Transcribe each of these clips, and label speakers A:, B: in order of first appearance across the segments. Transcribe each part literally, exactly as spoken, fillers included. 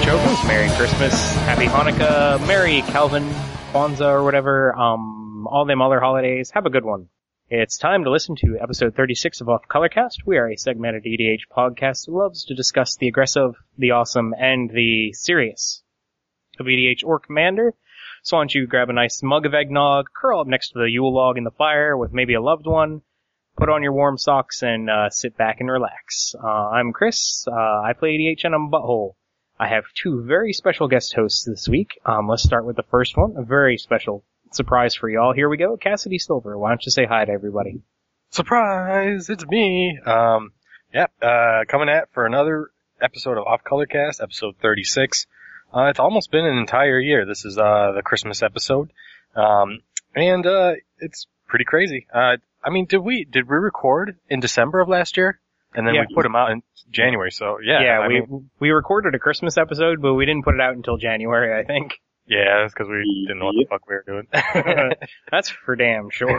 A: Chokers. Merry Christmas, Happy Hanukkah, Merry Calvin, Kwanzaa, or whatever, um, all them other holidays. Have a good one. It's time to listen to episode thirty-six of Off Colorcast. We are a segmented E D H podcast who loves to discuss the aggressive, the awesome, and the serious of E D H or Commander. So why don't you grab a nice mug of eggnog, curl up next to the Yule log in the fire with maybe a loved one, put on your warm socks, and uh, sit back and relax. Uh, I'm Chris. Uh, I play E D H and I'm Butthole. I have two very special guest hosts this week. Um, let's start with the first one, a very special surprise for y'all. Here we go. Cassidy Silver, why don't you say hi to everybody?
B: Surprise! It's me! Um, yeah, uh, coming at for another episode of Off Colorcast, episode thirty-six. Uh, it's almost been an entire year. This is, uh, the Christmas episode. Um, and, uh, it's pretty crazy. Uh, I mean, did we, did we record in December of last year? And then
A: yeah.
B: we put them out in January, so yeah.
A: Yeah,
B: I
A: we,
B: mean,
A: we recorded a Christmas episode, but we didn't put it out until January, I think.
B: Yeah, that's because we didn't know what the fuck we were doing.
A: That's for damn sure.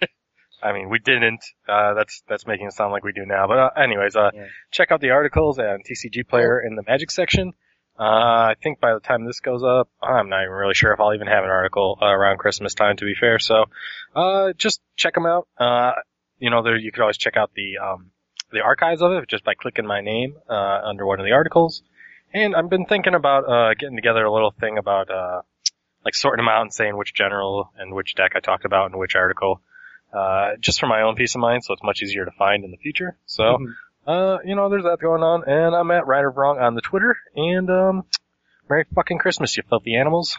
B: I mean, we didn't. Uh, that's, that's making it sound like we do now. But, uh, anyways, uh, yeah. Check out the articles on T C G Player in the Magic section. Uh, I think by the time this goes up, I'm not even really sure if I'll even have an article uh, around Christmas time, to be fair. So, uh, just check them out. Uh, you know, there, you could always check out the, um, the archives of it just by clicking my name, uh, under one of the articles. And I've been thinking about, uh, getting together a little thing about, uh, like sorting them out and saying which general and which deck I talked about in which article, uh, just for my own peace of mind, so it's much easier to find in the future. So, mm-hmm. uh, you know, there's that going on, and I'm at Right or Wrong on the Twitter, and, um, Merry fucking Christmas, you filthy animals.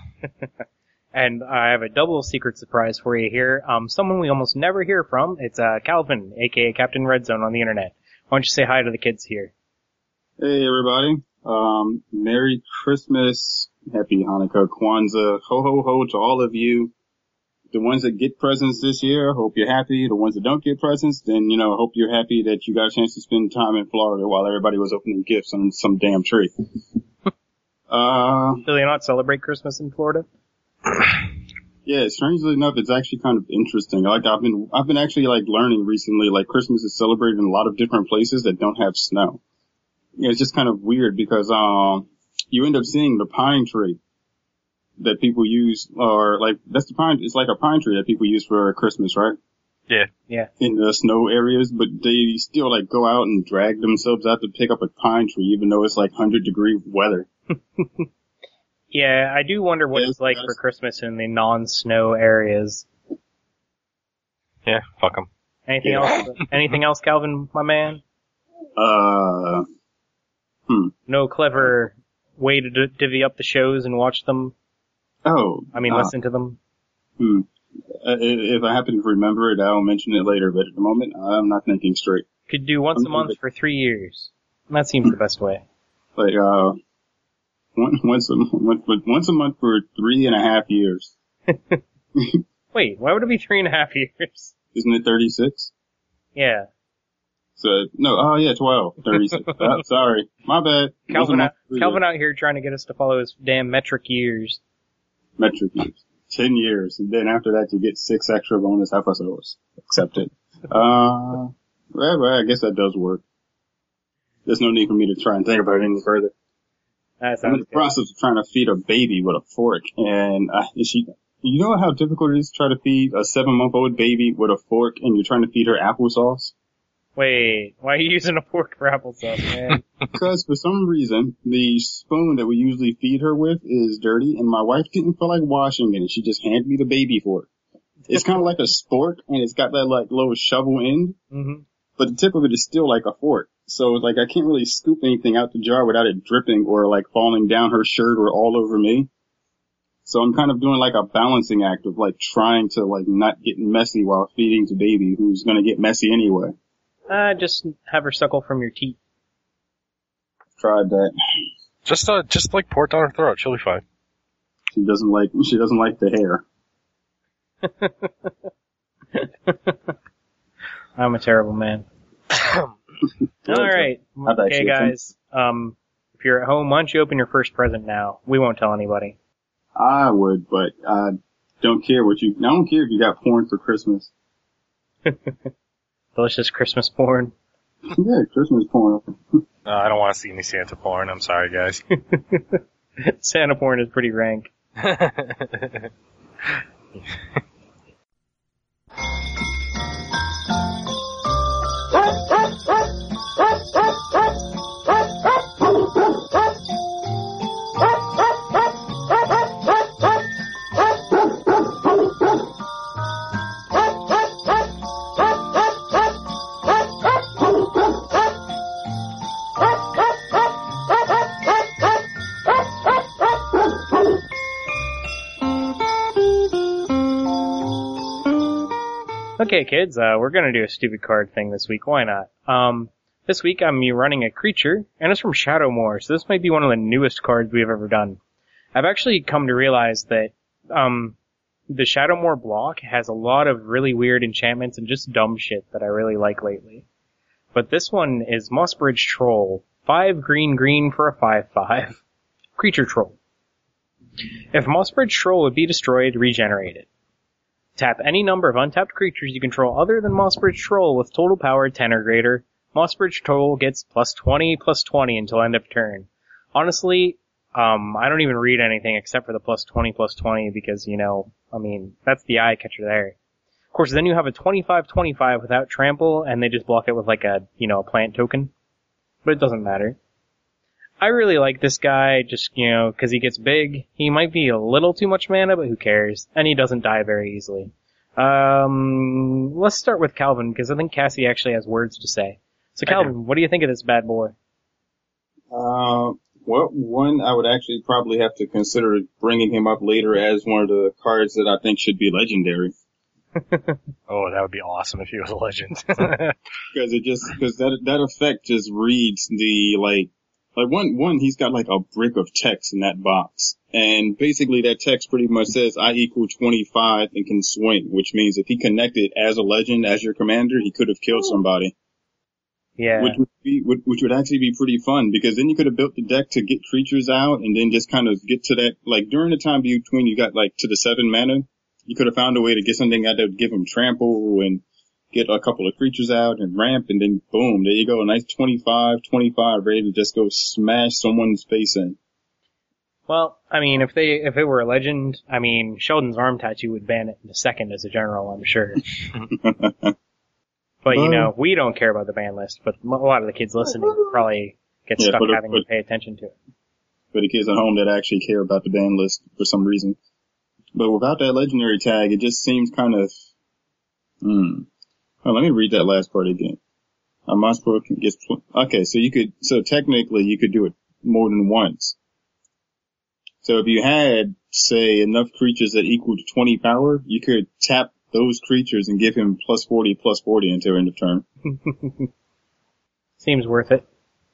A: And I have a double secret surprise for you here. Um, someone we almost never hear from. It's, uh, Calvin, aka Captain Red Zone on the internet. Why don't you say hi to the kids here?
C: Hey, everybody. Um, Merry Christmas, Happy Hanukkah, Kwanzaa, ho ho ho to all of you. The ones that get presents this year, hope you're happy. The ones that don't get presents, then, you know, hope you're happy that you got a chance to spend time in Florida while everybody was opening gifts on some damn tree. uh,
A: Do they not celebrate Christmas in Florida?
C: Yeah, strangely enough, it's actually kind of interesting. Like, I've been, I've been actually, like, learning recently, like, Christmas is celebrated in a lot of different places that don't have snow. Yeah, it's just kind of weird because, um, you end up seeing the pine tree that people use, or, like, that's the pine, it's like a pine tree that people use for Christmas, right?
B: Yeah.
A: Yeah.
C: In the snow areas, but they still, like, go out and drag themselves out to pick up a pine tree, even though it's, like, one hundred degree weather.
A: Yeah, I do wonder what yeah, it's like for Christmas in the non-snow areas.
B: Yeah, fuck them.
A: Anything
C: yeah.
A: else? Anything else, Calvin, my man?
C: Uh, hmm.
A: No clever way to d- divvy up the shows and watch them?
C: Oh.
A: I mean, uh, listen to them?
C: Hmm. Uh, if I happen to remember it, I'll mention it later, but at the moment, I'm not thinking straight.
A: Could do once I'm a month for three years. That seems the best way.
C: Like, uh, once a month, once a month for three and a half years.
A: Wait, why would it be three and a half years?
C: Isn't it thirty-six?
A: Yeah.
C: So, no, oh yeah, twelve, thirty-six. Oh, sorry. My bad.
A: Calvin out, Calvin out here trying to get us to follow his damn metric years.
C: Metric years. Ten years. And then after that you get six extra bonus episodes. Accepted. uh, well, well, I guess that does work. There's no need for me to try and think about it any further. I'm in the good. process of trying to feed a baby with a fork, and uh, she, you know how difficult it is to try to feed a seven-month-old baby with a fork, and you're trying to feed her applesauce?
A: Wait, why are you using a fork for applesauce, man?
C: Because for some reason, the spoon that we usually feed her with is dirty, and my wife didn't feel like washing it, and she just handed me the baby fork. It's kind of like a spork, and it's got that like little shovel end,
A: mm-hmm.
C: but the tip of it is still like a fork. So, like, I can't really scoop anything out the jar without it dripping or, like, falling down her shirt or all over me. So I'm kind of doing, like, a balancing act of, like, trying to, like, not get messy while feeding the baby who's gonna get messy anyway.
A: Uh, just have her suckle from your teeth.
C: Tried that.
B: Just, uh, just, like, pour it down her throat. She'll be fine.
C: She doesn't like, she doesn't like the hair.
A: I'm a terrible man. All right. Okay, guys. Um, if you're at home, why don't you open your first present now? We won't tell anybody.
C: I would, but I don't care what you, I don't care if you got porn for Christmas.
A: Delicious Christmas porn.
C: Yeah, Christmas porn.
B: Uh, I don't want to see any Santa porn. I'm sorry, guys.
A: Santa porn is pretty rank. Okay, kids, uh, we're gonna do a stupid card thing this week. Why not? Um, this week I'm running a creature, and it's from Shadowmoor, so this might be one of the newest cards we've ever done. I've actually come to realize that, um, the Shadowmoor block has a lot of really weird enchantments and just dumb shit that I really like lately. But this one is Mossbridge Troll. Five green green for a five five. Creature Troll. If Mossbridge Troll would be destroyed, regenerate it. Tap any number of untapped creatures you control other than Mossbridge Troll with total power ten or greater. Mossbridge Troll gets plus twenty, plus twenty until end of turn. Honestly, um, I don't even read anything except for the plus twenty, plus twenty because, you know, I mean, that's the eye catcher there. Of course, then you have a twenty-five twenty-five without trample, and they just block it with like a, you know, a plant token. But it doesn't matter. I really like this guy, just, you know, cause he gets big. He might be a little too much mana, but who cares? And he doesn't die very easily. Um, let's start with Calvin, because I think Cassie actually has words to say. So Calvin, what do you think of this bad boy?
C: Uh, well, one, I would actually probably have to consider bringing him up later as one of the cards that I think should be legendary.
B: Oh, that would be awesome if he was a legend.
C: Because it just, because that, that effect just reads the, like, Like one, one, he's got like a brick of text in that box. And basically that text pretty much says I equal twenty-five and can swing, which means if he connected as a legend, as your commander, he could have killed somebody.
A: Yeah.
C: Which would be, which would actually be pretty fun because then you could have built the deck to get creatures out and then just kind of get to that, like during the time between you got like to the seven mana, you could have found a way to get something out that would give him trample and get a couple of creatures out and ramp, and then boom, there you go, a nice twenty-five twenty-five ready to just go smash someone's face in.
A: Well, I mean, if they, if it were a legend, I mean, Sheldon's arm tattoo would ban it in a second as a general, I'm sure. But, you know, we don't care about the ban list, but a lot of the kids listening probably get
C: Yeah,
A: stuck
C: but-
A: having
C: but-
A: to pay attention to it.
C: For the kids at home that actually care about the ban list for some reason. But without that legendary tag, it just seems kind of, hmm. Well, let me read that last part again. A monster gets, okay, so you could, so technically you could do it more than once. So if you had, say, enough creatures that equal to twenty power, you could tap those creatures and give him plus forty, plus forty until end of turn.
A: Seems worth it.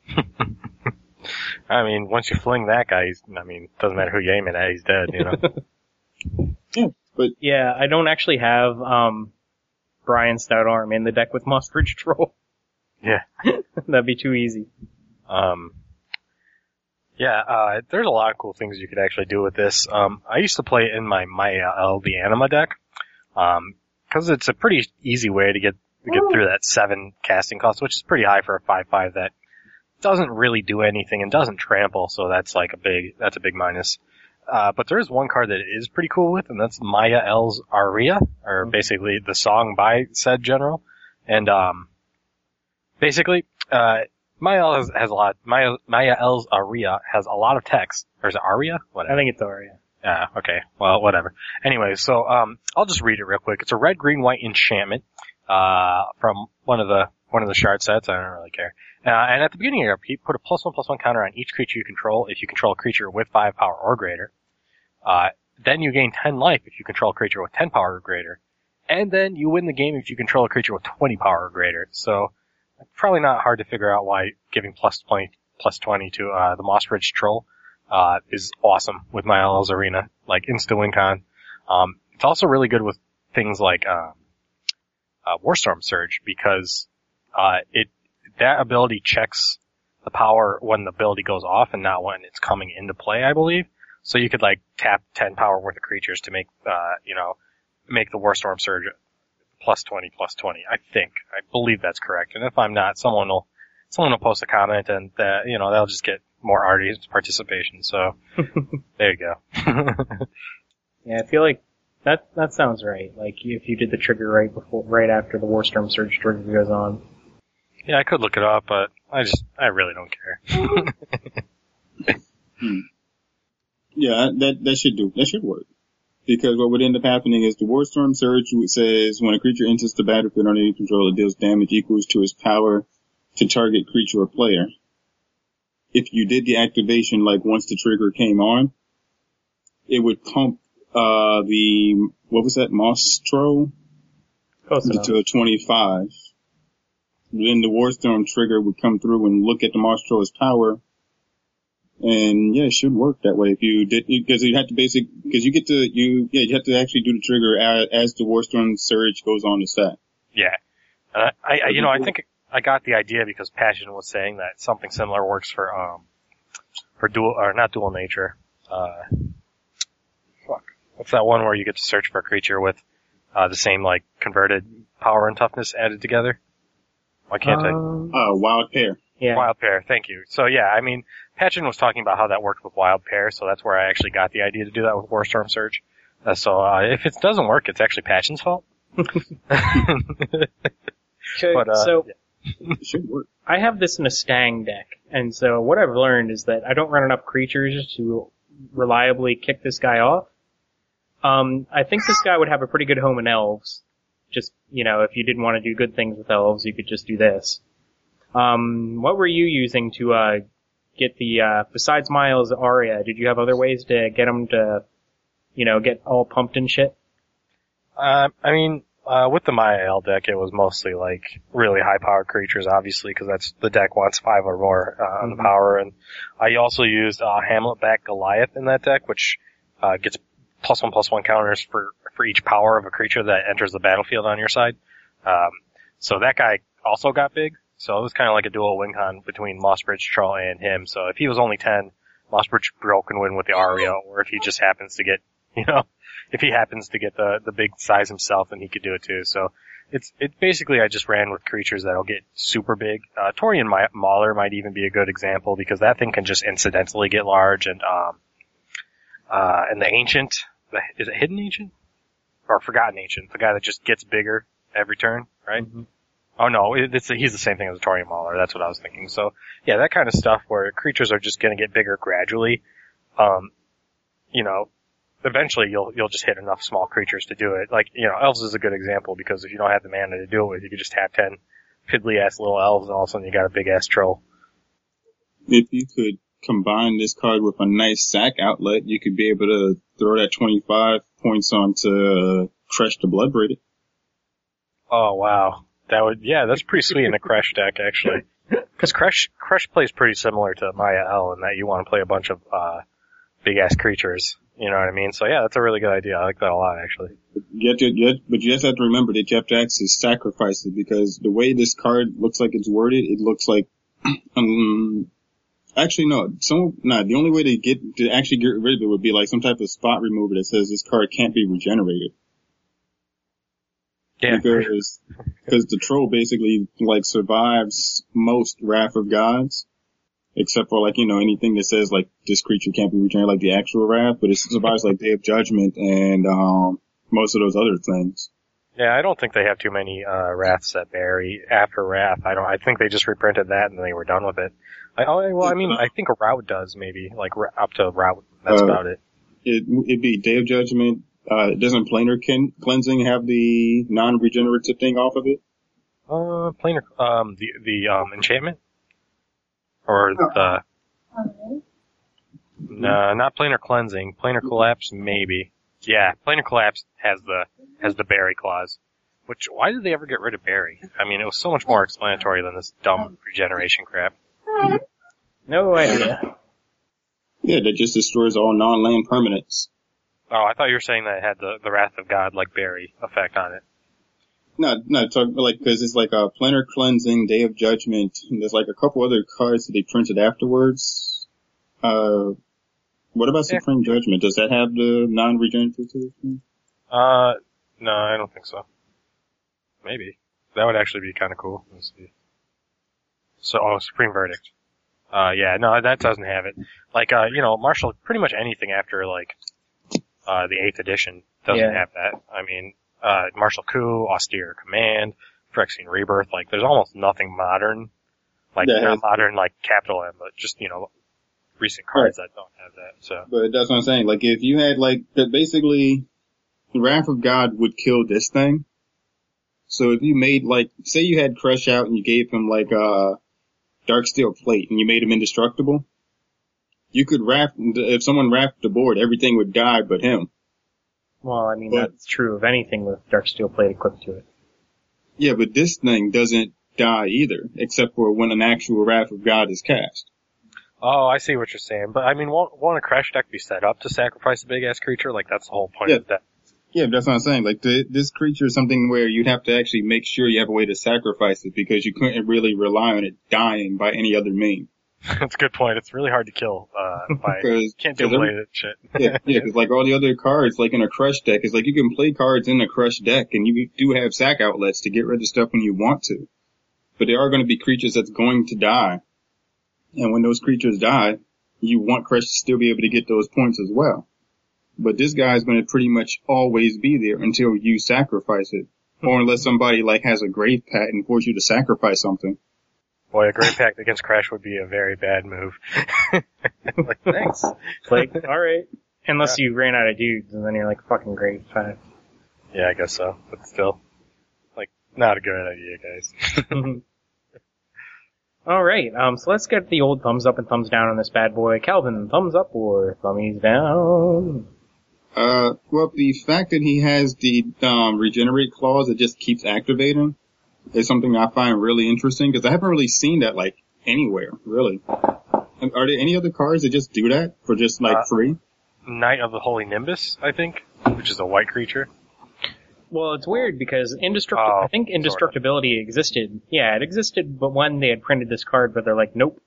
B: I mean, once you fling that guy, he's, I mean, doesn't matter who you aim it at, he's dead, you know?
C: Yeah, but,
A: Yeah, I don't actually have, um, Brian Stout Arm in the deck with Mossbridge Troll.
B: Yeah.
A: That'd be too easy.
B: Um, yeah, uh, there's a lot of cool things you could actually do with this. Um, I used to play it in my Maya L, the Anima deck, um, cause it's a pretty easy way to get, to get through that seven casting cost, which is pretty high for a five five that doesn't really do anything and doesn't trample, so that's like a big, that's a big minus. Uh, but there is one card that it is pretty cool with, and that's Maya L's Aria, or basically the song by said general. And, um, basically, uh, Maya L has, has a lot, Maya, Maya L's Aria has a lot of text. Or is it Aria? Whatever.
A: I think it's Aria.
B: Yeah, okay. Well, whatever. Anyway, so, um, I'll just read it real quick. It's a red, green, white enchantment, uh, from one of the, one of the shard sets. I don't really care. Uh, and at the beginning of your upkeep, put a plus one, plus one counter on each creature you control if you control a creature with five power or greater. Uh, then you gain ten life if you control a creature with ten power or greater. And then you win the game if you control a creature with twenty power or greater. So, it's probably not hard to figure out why giving plus twenty, plus twenty to, uh, the Mossbridge Troll, uh, is awesome with Maya L's Arena. Like, insta win con. Um, it's also really good with things like, um, uh, Warstorm Surge because, uh, it, that ability checks the power when the ability goes off and not when it's coming into play, I believe. So you could like tap ten power worth of creatures to make, uh, you know, make the Warstorm Surge plus twenty, plus twenty. I think. I believe that's correct. And if I'm not, someone will, someone will post a comment and, uh, you know, they'll just get more audience participation. So there you go.
A: Yeah, I feel like that that sounds right. Like if you did the trigger right before, right after the Warstorm Surge trigger goes on.
B: Yeah, I could look it up, but I just I really don't care.
C: hmm. Yeah, that that should do that should work. Because what would end up happening is the Warstorm Surge says when a creature enters the battlefield under your control, it deals damage equals to its power to target creature or player. If you did the activation, like once the trigger came on, it would pump uh the, what was that, Mostro? To a twenty-five. Then the Warstorm trigger would come through and look at the Mostro's power. And yeah, it should work that way if you did, because you have to basic, because you get to, you, yeah, you have to actually do the trigger as, as the Warstorm Surge goes on the set.
B: Yeah. Uh, I, I, you know, I think I got the idea because Passion was saying that something similar works for, um, for dual, or not dual nature. Uh, fuck. What's that one where you get to search for a creature with, uh, the same, like, converted power and toughness added together? Why can't
A: um,
C: I? Uh, Wild Pair.
A: Yeah.
B: Wild Pair, thank you. So yeah, I mean, Patchen was talking about how that worked with Wild Pair, so that's where I actually got the idea to do that with Warstorm Surge. Uh, so, uh, if it doesn't work, it's actually Patchen's fault.
A: Okay,
B: but, uh,
A: so,
C: yeah. It should work.
A: I have this in a Stang deck, and so what I've learned is that I don't run enough creatures to reliably kick this guy off. Um, I think this guy would have a pretty good home in Elves. Just, you know, if you didn't want to do good things with Elves, you could just do this. Um, what were you using to, uh, get the, uh, besides Miles Aria, did you have other ways to get him to, you know, get all pumped and shit?
B: Uh, I mean, uh, with the Maya L deck, it was mostly like really high powered creatures, obviously, because that's, the deck wants five or more, uh, on mm-hmm. the power, and I also used, uh, Hamlet back Goliath in that deck, which, uh, gets plus one plus one counters for, for each power of a creature that enters the battlefield on your side. Um, so that guy also got big. So it was kind of like a dual win con between Mossbridge Troll and him. So if he was only ten, Mossbridge Troll can win with the Aria, or if he just happens to get, you know, if he happens to get the, the big size himself, then he could do it too. So it's, it basically I just ran with creatures that'll get super big. Uh, Torian Mauler might even be a good example because that thing can just incidentally get large, and, um, uh, and the Ancient, the, is it Hidden Ancient? Or Forgotten Ancient, the guy that just gets bigger every turn, right? Mm-hmm. Oh no, it's, he's the same thing as a Torian Mauler, that's what I was thinking. So, yeah, that kind of stuff where creatures are just gonna get bigger gradually. Um, you know, eventually you'll, you'll just hit enough small creatures to do it. Like, you know, Elves is a good example because if you don't have the mana to do it with, you could just have ten piddly ass little Elves and all of a sudden you got a big ass troll.
C: If you could combine this card with a nice sack outlet, you could be able to throw that twenty-five points onto uh, Crush the Bloodbraided.
B: Oh wow. That would, yeah, that's pretty sweet in a Crush deck, actually. Because Crush, Crush plays pretty similar to Maya L in that you want to play a bunch of, uh, big-ass creatures. You know what I mean? So yeah, that's a really good idea. I like that a lot, actually.
C: You have to, you have, but you just have to remember that you have to actually sacrifice it, because the way this card looks like it's worded, it looks like, um, actually no, some, nah, the only way to get, to actually get rid of it would be like some type of spot remover that says this card can't be regenerated.
B: Yeah.
C: Because, because the troll basically, like, survives most Wrath of Gods. Except for, like, you know, anything that says, like, this creature can't be regenerated, like the actual Wrath, but it survives, like, Day of Judgment and, um, most of those other things.
B: Yeah, I don't think they have too many, uh, Wraths that bury after Wrath. I don't, I think they just reprinted that and they were done with it. I, oh, well, I mean, I think a Rout does, maybe, like, up to Rout. That's uh, about it.
C: it. It'd be Day of Judgment. Uh, doesn't Planar Ken- Cleansing have the non-regenerative thing off of it?
B: Uh, Planar, um, the, the, um, enchantment? Or the, no, not Planar Cleansing. Planar Collapse, maybe. Yeah, Planar Collapse has the, has the Bury clause. Which, why did they ever get rid of Bury? I mean, it was so much more explanatory than this dumb regeneration crap.
A: No idea.
C: Yeah, that just destroys all non-land permanents.
B: Oh, I thought you were saying that it had the, the Wrath of God, like Bury, effect on it.
C: No, no, talk, like, cause it's like a Planar Cleansing, Day of Judgment, and there's like a couple other cards that they printed afterwards. Uh, what about yeah. Supreme Judgment? Does that have the non-regenerative thing?
B: Uh, no, I don't think so. Maybe. That would actually be kinda cool. Let's see. So, oh, Supreme Verdict. Uh, yeah, no, that doesn't have it. Like, uh, you know, Marshall, pretty much anything after, like, uh, the eighth edition doesn't
A: Yeah.
B: have that. I mean, uh, Marshall Coup, Austere Command, Phyrexian Rebirth, like, there's almost nothing modern. Like,
C: Yeah,
B: not
C: it's-
B: modern like capital M, but just, you know, recent cards that don't have that, so.
C: But that's what I'm saying. Like, if you had, like, that basically, the Wrath of God would kill this thing. So if you made, like, say you had Crush out and you gave him, like, uh, Dark Steel Plate and you made him indestructible, you could wrap, if someone wrapped the board, everything would die but him.
A: Well, I mean,
C: But-
A: that's true of anything with Dark Steel Plate equipped to it.
C: Yeah, but this thing doesn't die either, except for when an actual Wrath of God is cast.
B: Oh, I see what you're saying. But, I mean, won't, won't a Crash deck be set up to sacrifice a big-ass creature? Like, that's the whole point
C: Yeah.
B: of that.
C: Yeah, but that's what I'm saying. Like, the, this creature is something where you'd have to actually make sure you have a way to sacrifice it because you couldn't really rely on it dying by any other means.
B: That's a good point. It's really hard to kill, uh, by,
C: Because
B: can't do
C: every-
B: blade shit.
C: yeah, yeah, because like all the other cards, like in a Crush deck, is like you can play cards in a Crush deck, and you do have sack outlets to get rid of stuff when you want to. But there are going to be creatures that's going to die, and when those creatures die, you want Crush to still be able to get those points as well. But this guy is going to pretty much always be there until you sacrifice it, or unless somebody like has a grave pat and force you to sacrifice something.
B: Boy, a Great Pact against Crash would be a very bad move. Like, thanks.
A: It's like, alright. Unless you ran out of dudes, and then you're like, fucking great, fine.
B: Yeah, I guess so. But still, like, not a good idea, guys.
A: Alright, um, so let's get the old thumbs up and thumbs down on this bad boy. Calvin, thumbs up or thummies down?
C: Uh, well, the fact that he has the um, regenerate clause that just keeps activating is something I find really interesting because I haven't really seen that like anywhere, really. And are there any other cards that just do that for just like
B: Uh,
C: free?
B: Knight of the Holy Nimbus, I think, which is a white creature.
A: Well, it's weird because indestruct-
B: Oh,
A: I think indestructibility existed. Yeah, it existed, but when they had printed this card, but they're like, nope.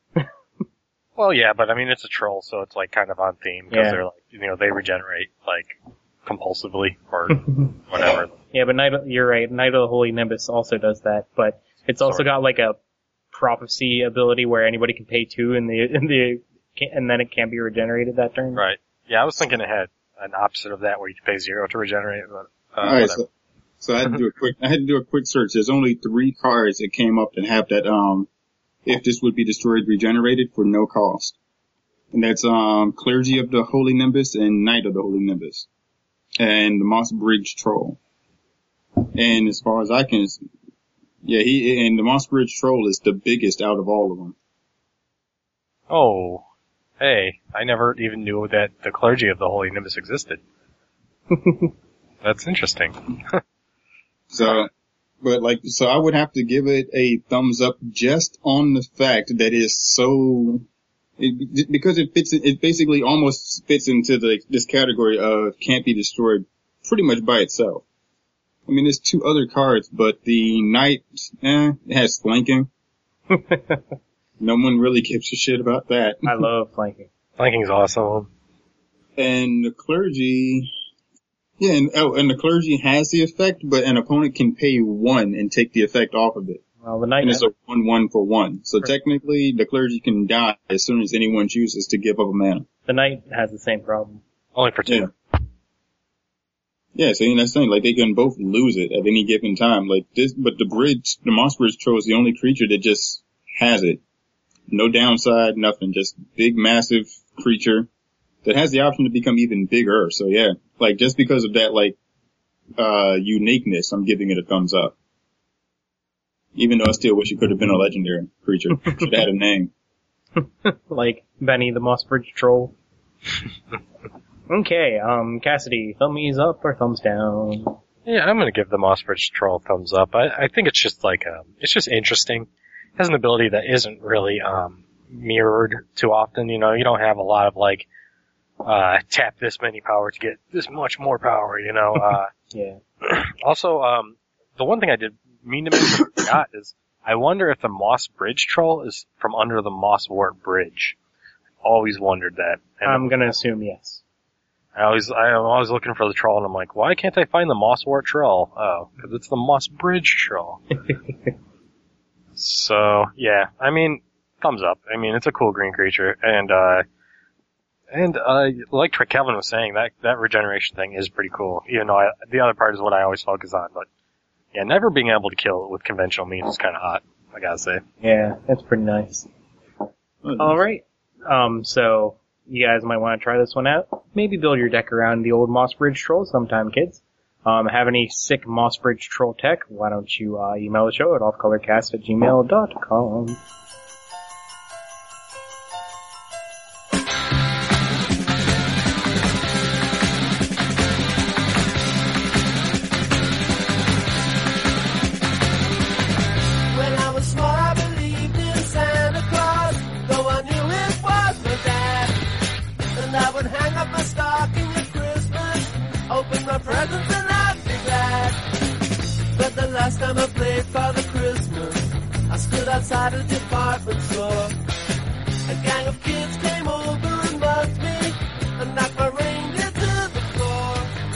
B: Well, yeah, but I mean, it's a troll, so it's like kind of on theme because
A: Yeah.
B: they're like, you know, they regenerate like compulsively or whatever.
A: Yeah, but Knight of, you're right, Knight of the Holy Nimbus also does that, but it's also
B: Sort of.
A: got like a prophecy ability where anybody can pay two in the, in the, and then it can't be regenerated that turn.
B: Right. Yeah, I was thinking it had an opposite of that where you could pay zero to regenerate, but uh,
C: All right,
B: whatever.
C: so, so I had to do a quick. I had to do a quick search. There's only three cards that came up that have that. Um, if this would be destroyed, regenerated for no cost, and that's um Clergy of the Holy Nimbus and Knight of the Holy Nimbus, and the Moss Bridge Troll. And as far as I can, yeah, he and the Moss Bridge Troll is the biggest out of all of them.
B: Oh, hey, I never even knew that the Clergy of the Holy Nimbus existed. That's interesting.
C: So, but like, so I would have to give it a thumbs up just on the fact that it's so, it, because it fits, it basically almost fits into the, this category of can't be destroyed pretty much by itself. I mean, there's two other cards, but the Knight, eh, it has flanking. No one really gives a shit about that.
A: I love flanking.
B: Flanking's awesome.
C: And the Clergy, yeah, and, oh, and the Clergy has the effect, but an opponent can pay one and take the effect off of it.
A: Well, the Knight,
C: And it's a one one for one. So technically, the Clergy can die as soon as anyone chooses to give up a mana.
A: the Knight has the same problem.
B: Only for two.
C: Yeah. Yeah, so that's the thing, like they can both lose it at any given time. Like this, but the bridge, the Moss Bridge Troll is the only creature that just has it. No downside, nothing. Just big, massive creature that has the option to become even bigger. So yeah, like just because of that, like, uh, uniqueness, I'm giving it a thumbs up. Even though I still wish it could have been a legendary creature. Should have had a name.
A: Like Benny the Moss Bridge Troll. Okay, um, Cassidy, thummies up or thumbs down?
B: Yeah, I'm gonna give the Mossbridge Troll a thumbs up. I, I think it's just like, um, it's just interesting. It has an ability that isn't really, um, mirrored too often. You know, you don't have a lot of like, uh, tap this many power to get this much more power, you know, uh,
A: Yeah.
B: also, um, the one thing I did mean to mention I forgot is, I wonder if the Moss Bridge Troll is from under the Mosswort Bridge. I've always wondered that. And
A: I'm gonna assume yes.
B: I always, I'm always looking for the troll, and I'm like, why can't I find the Mosswort Troll? Oh, because it's the Moss Bridge Troll. So, yeah, I mean, thumbs up. I mean, it's a cool green creature, and uh, and uh, like Calvin was saying, that that regeneration thing is pretty cool. You know, I, the other part is what I always focus on, but yeah, never being able to kill it with conventional means is kind of hot, I gotta say.
A: Yeah, that's pretty nice. Mm-hmm. All right, um, so you guys might want to try this one out. Maybe build your deck around the old Moss Bridge Troll sometime, kids. Um, have any sick Moss Bridge Troll tech? Why don't you uh, email the show at offcolorcast at gmail dot com.
D: Last time I played Father Christmas, I stood outside a department store. A gang of kids came over and mugged me and knocked my reindeer to the floor.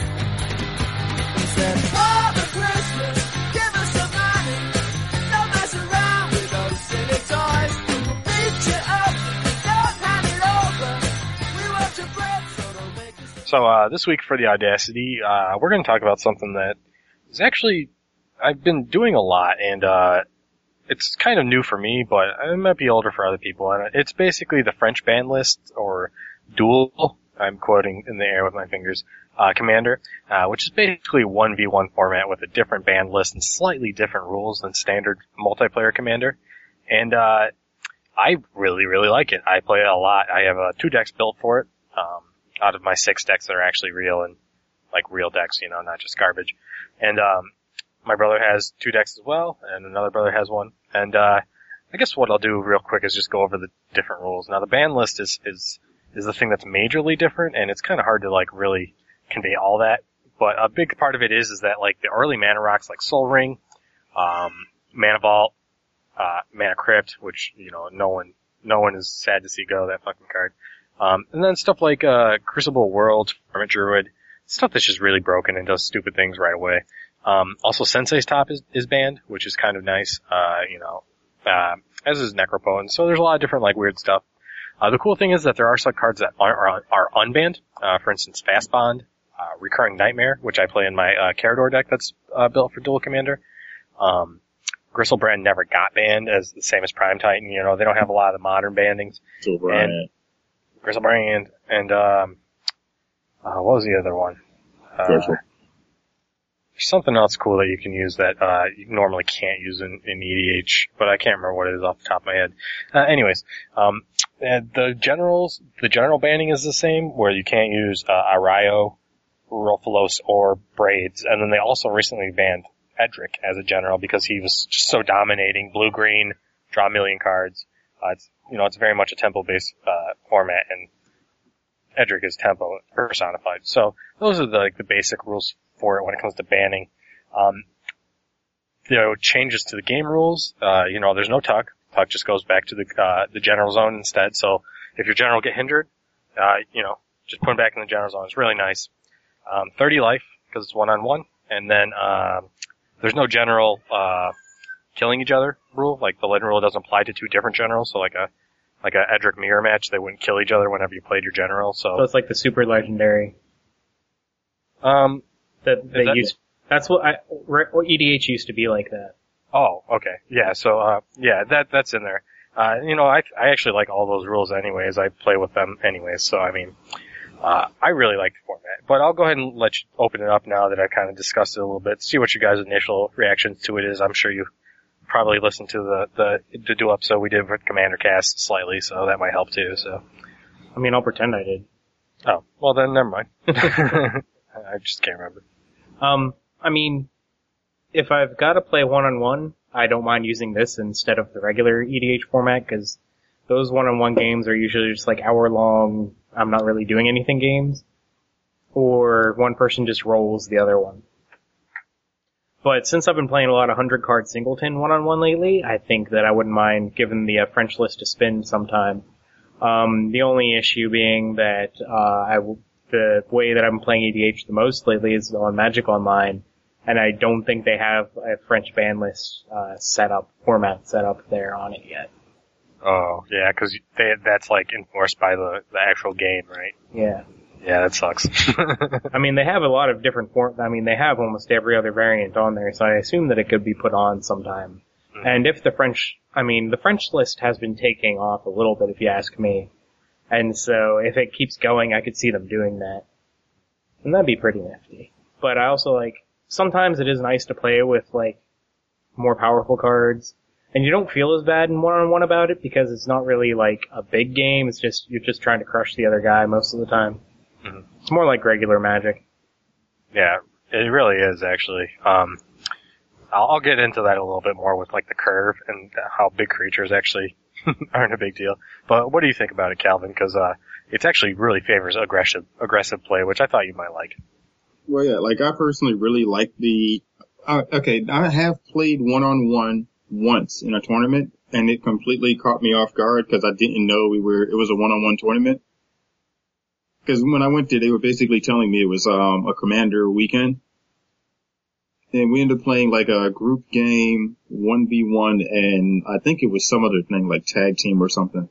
D: He said, Father Christmas, give us some money. Don't mess around with those silly toys. We'll beat you up, don't hand it over. We want your bread, so don't make us...
B: So, uh, this week for the Audacity, uh, we're gonna talk about something that is actually... I've been doing a lot, and uh it's kind of new for me, but it might be older for other people. And it's basically the French ban list, or Duel, I'm quoting in the air with my fingers, uh Commander, uh which is basically a one v one format with a different ban list and slightly different rules than standard multiplayer Commander. And uh I really, really like it. I play it a lot. I have uh, two decks built for it, um out of my six decks that are actually real and like real decks, you know, not just garbage. And um my brother has two decks as well, and another brother has one. And, uh, I guess what I'll do real quick is just go over the different rules. Now, the ban list is, is, is the thing that's majorly different, and it's kind of hard to, like, really convey all that. But a big part of it is, is that, like, the early mana rocks, like Soul Ring, um, Mana Vault, uh, Mana Crypt, which, you know, no one, no one is sad to see go, that fucking card. Um, and then stuff like, uh, Crucible World, Hermit Druid, stuff that's just really broken and does stupid things right away. Um, also Sensei's Top is, is banned, which is kind of nice, uh, you know, uh, as is Necropone. So there's a lot of different, like, weird stuff. Uh, the cool thing is that there are some cards that are, are, are unbanned. Uh, for instance, Fast Bond, uh, Recurring Nightmare, which I play in my, uh, Carador deck that's, uh, built for Dual Commander. Um, Gristlebrand never got banned as the same as Prime Titan. You know, they don't have a lot of the modern bandings. And Gristlebrand and, um, uh, what was the other one? Uh, There's something else cool that you can use that uh you normally can't use in, in E D H, but I can't remember what it is off the top of my head. Uh, anyways, um and the generals, the general banning is the same, where you can't use uh, Arayo, Rofalos, or Braids. And then they also recently banned Edric as a general because he was just so dominating, blue-green, draw a million cards. Uh, it's, you know, it's very much a tempo-based uh format, and Edric is tempo personified. So those are the, like, the basic rules for it when it comes to banning. Um, there are changes to the game rules. Uh, you know, there's no tuck. Tuck just goes back to the, uh, the general zone instead. So if your general get hindered, uh, you know, just put him back in the general zone. It's really nice. Um, thirty life, because it's one on one. And then, um, there's no general, uh, killing each other rule. Like, the legend rule doesn't apply to two different generals. So like a, like a Edric mirror match, they wouldn't kill each other whenever you played your general. So,
A: so it's like the super legendary.
B: Um,
A: That they
B: that,
A: use. That's what I, what E D H used to be like that.
B: Oh, okay. Yeah, so, uh, yeah, that, that's in there. Uh, you know, I, I actually like all those rules anyways. I play with them anyways, so I mean, uh, I really like the format. But I'll go ahead and let you open it up now that I kind of discussed it a little bit, see what your guys' initial reactions to it is. I'm sure you probably listened to the, the, the dual episode we did with Commander Cast slightly, so that might help too, so.
A: I mean, I'll pretend I did.
B: Oh, well then, never mind. I just can't remember.
A: Um, I mean, if I've got to play one-on-one, I don't mind using this instead of the regular E D H format, because those one-on-one games are usually just like hour-long, I'm not really doing anything games, or one person just rolls the other one. But since I've been playing a lot of hundred-card singleton one-on-one lately, I think that I wouldn't mind giving the uh, French list a spin sometime. Um, the only issue being that uh, I w- the way that I'm playing E D H the most lately is on Magic Online, and I don't think they have a French ban list uh, set up, format set up there on it yet.
B: Oh, yeah, because that's like enforced by the, the actual game, right?
A: Yeah.
B: Yeah, that sucks.
A: I mean, they have a lot of different forms. I mean, they have almost every other variant on there, so I assume that it could be put on sometime. Mm-hmm. And if the French, I mean, the French list has been taking off a little bit, if you ask me. And so if it keeps going, I could see them doing that. And that'd be pretty nifty. But I also like, sometimes it is nice to play with like, more powerful cards. And you don't feel as bad in one-on-one about it because it's not really like a big game, it's just, you're just trying to crush the other guy most of the time. Mm-hmm. It's more like regular Magic.
B: Yeah, it really is actually. Um, I'll, I'll get into that a little bit more with like the curve and how big creatures actually aren't a big deal. But what do you think about it, Calvin? Because uh, it's actually really favors aggressive aggressive play, which I thought you might like.
C: Well, yeah, like I personally really like the. Uh, okay, I have played one-on-one once in a tournament, and it completely caught me off guard because I didn't know we were. It was a one-on-one tournament. Because when I went there, they were basically telling me it was um a Commander weekend. And we ended up playing like a group game, one v one, and I think it was some other thing like tag team or something.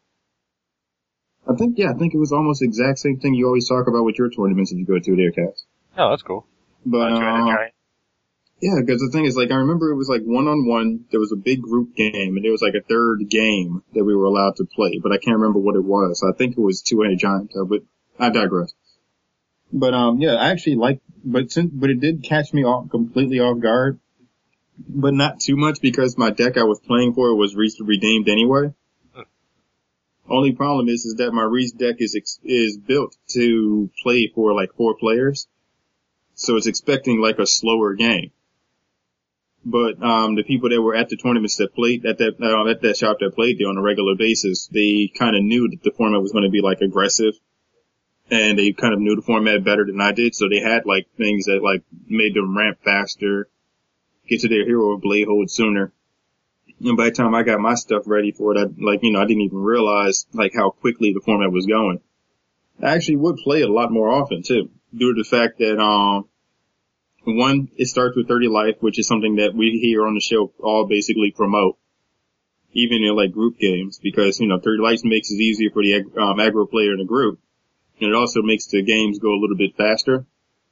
C: I think, yeah, I think it was almost the exact same thing you always talk about with your tournaments that you go to there, Cass.
B: Oh, that's cool.
C: But, uh, yeah, because the thing is, like, I remember it was like one-on-one, there was a big group game, and there was like a third game that we were allowed to play, but I can't remember what it was. I think it was two-handed giant, but I digress. But, um, yeah, I actually like, but since, but it did catch me off, completely off guard. But not too much because my deck I was playing for was re- redeemed anyway. Hmm. Only problem is, is that my Reese deck is, ex- is built to play for like four players. So it's expecting like a slower game. But, um, the people that were at the tournaments that played, at that, uh, at that shop that played there on a regular basis, they kind of knew that the format was going to be like aggressive. And they kind of knew the format better than I did, so they had like things that like made them ramp faster, get to their hero blade hold sooner. And by the time I got my stuff ready for it, I, like, you know, I didn't even realize like how quickly the format was going. I actually would play it a lot more often too, due to the fact that, um, one, it starts with thirty life, which is something that we here on the show all basically promote, even in like group games, because, you know, thirty life makes it easier for the um, aggro player in the group. And it also makes the games go a little bit faster.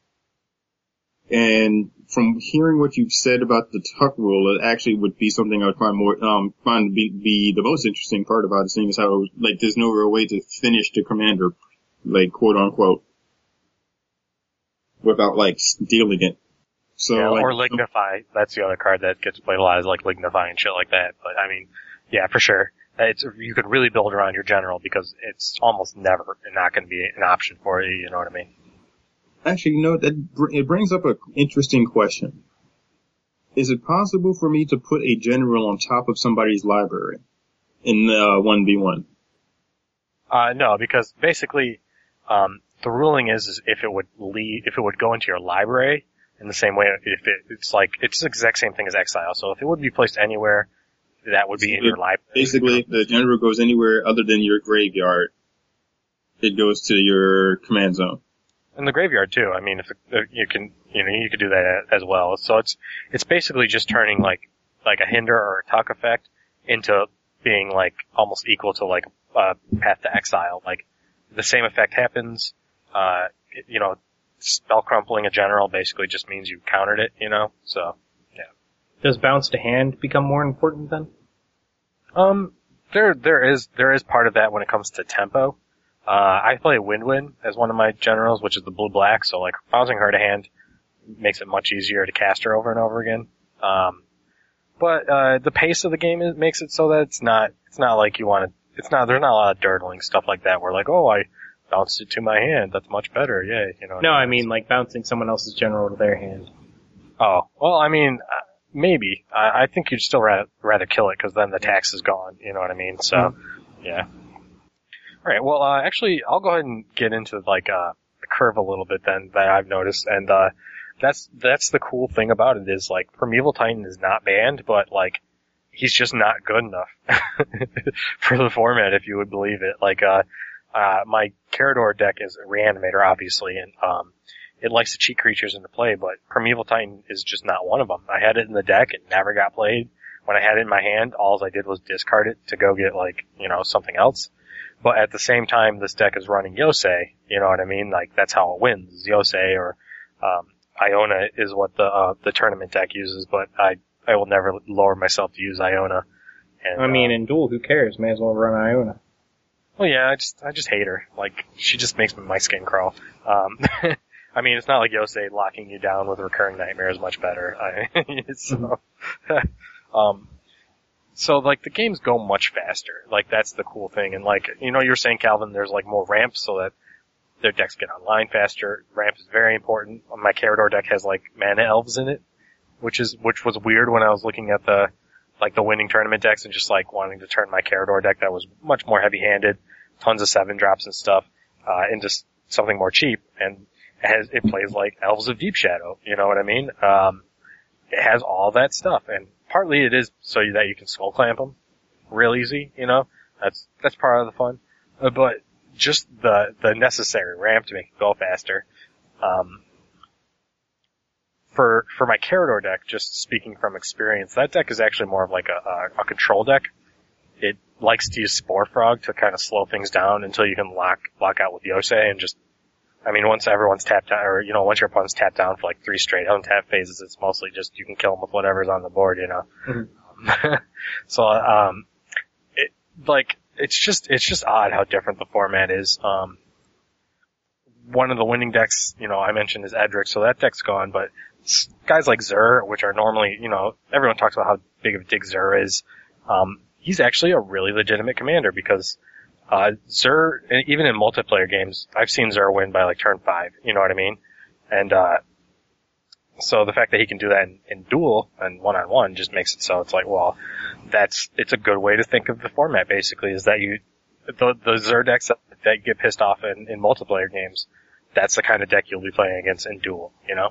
C: And from hearing what you've said about the tuck rule, it actually would be something I would find more, um, find to be, be the most interesting part about it, seeing as how, like, there's no real way to finish the commander, like, quote unquote, without, like, stealing it. So,
B: yeah,
C: like,
B: or Lignify. That's the other card that gets played a lot, is like Lignify and shit like that. But, I mean, yeah, for sure. It's, you could really build around your general because it's almost never not going to be an option for you, you know what I mean?
C: Actually, you know, that it brings up an interesting question. Is it possible for me to put a general on top of somebody's library in the one v one?
B: Uh, no, because basically, um, the ruling is, is if it would lead, if it would go into your library in the same way, if it, it's like, it's the exact same thing as Exile. So if it would be placed anywhere, that would be in your library.
C: Basically, if the general goes anywhere other than your graveyard, it goes to your command zone.
B: In the graveyard too. I mean, if, if you can, you know, you could do that as well. So it's it's basically just turning like like a hinder or a tuck effect into being like almost equal to like uh, Path to Exile. Like the same effect happens. Uh, you know, spell crumpling a general basically just means you countered it. You know, so.
A: Does bounce to hand become more important then?
B: Um, there, there is, there is part of that when it comes to tempo. Uh, I play Win-Win as one of my generals, which is the blue-black, so like, bouncing her to hand makes it much easier to cast her over and over again. Um, but, uh, the pace of the game is, makes it so that it's not, it's not like you want to, it's not, there's not a lot of dirtling stuff like that where like, oh, I bounced it to my hand, that's much better, yay, you know.
A: No, I mean like bouncing someone else's general to their hand.
B: Oh, well, I mean, uh, maybe. I, I think you'd still rather, rather kill it because then the tax is gone. You know what I mean? So, mm-hmm. yeah. All right. Well, uh, actually, I'll go ahead and get into like uh, the curve a little bit then that I've noticed, and uh, that's that's the cool thing about it is like Primeval Titan is not banned, but like he's just not good enough for the format, if you would believe it. Like, uh, uh, my Carador deck is a Reanimator, obviously, and um. It likes to cheat creatures into play, but Primeval Titan is just not one of them. I had it in the deck, it never got played, when I had it in my hand, all I did was discard it to go get, like, you know, something else. But at the same time, this deck is running Yosei, you know what I mean? Like, that's how it wins, Yosei, or, um, Iona is what the, uh, the tournament deck uses, but I, I will never lower myself to use Iona. And,
A: I mean,
B: uh,
A: in Duel, who cares? May as well run Iona.
B: Well, yeah, I just, I just hate her. Like, she just makes my skin crawl. Um, I mean, it's not like Yosei locking you down with Recurring Nightmare is much better. I, so, um, so like the games go much faster. Like that's the cool thing. And like, you know, you were saying, Calvin, there's like more ramps so that their decks get online faster. Ramp is very important. My Carador deck has like mana elves in it, which is, which was weird when I was looking at the, like the winning tournament decks and just like wanting to turn my Carador deck that was much more heavy handed, tons of seven drops and stuff, uh, into something more cheap. And it has, it plays like Elves of Deep Shadow, you know what I mean? Um, it has all that stuff, and partly it is so that you can skull clamp them real easy, you know? That's, that's part of the fun. Uh, but just the, the necessary ramp to make it go faster. Um, for, for my Carador deck, just speaking from experience, that deck is actually more of like a, a, a control deck. It likes to use Spore Frog to kind of slow things down until you can lock, lock out with Yosei and just, I mean, once everyone's tapped out, or, you know, once your opponent's tapped down for like three straight untap phases, it's mostly just you can kill them with whatever's on the board, you know? Mm-hmm. So, um, it, like, it's just, it's just odd how different the format is. Um, one of the winning decks, you know, I mentioned is Edric, so that deck's gone, but guys like Zur, which are normally, you know, everyone talks about how big of a dig Zur is, um, he's actually a really legitimate commander because Uh, Zur, even in multiplayer games, I've seen Zur win by like turn five, you know what I mean? And, uh, so the fact that he can do that in, in duel and one-on-one just makes it so it's like, well, that's, it's a good way to think of the format basically, is that you, the, the Zur decks that, that get pissed off in, in multiplayer games, that's the kind of deck you'll be playing against in duel, you know?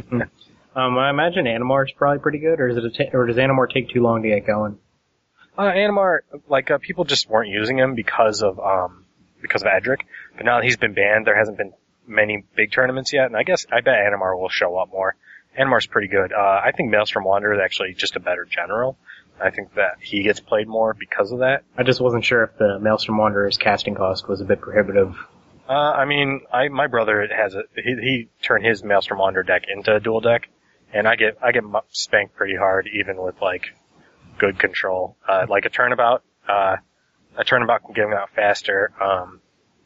A: um, I imagine Animar is probably pretty good, or is it a ta- or does Animar take too long to get going?
B: Uh, Animar, like, uh, people just weren't using him because of, um, because of Edric. But now that he's been banned, there hasn't been many big tournaments yet, and I guess, I bet Animar will show up more. Animar's pretty good. Uh, I think Maelstrom Wanderer is actually just a better general. I think that he gets played more because of that.
A: I just wasn't sure if the Maelstrom Wanderer's casting cost was a bit prohibitive.
B: Uh, I mean, I, my brother has a, he, he turned his Maelstrom Wanderer deck into a dual deck, and I get, I get spanked pretty hard even with, like, good control. Uh, like a turnabout, uh, a turnabout can get him out faster. Um,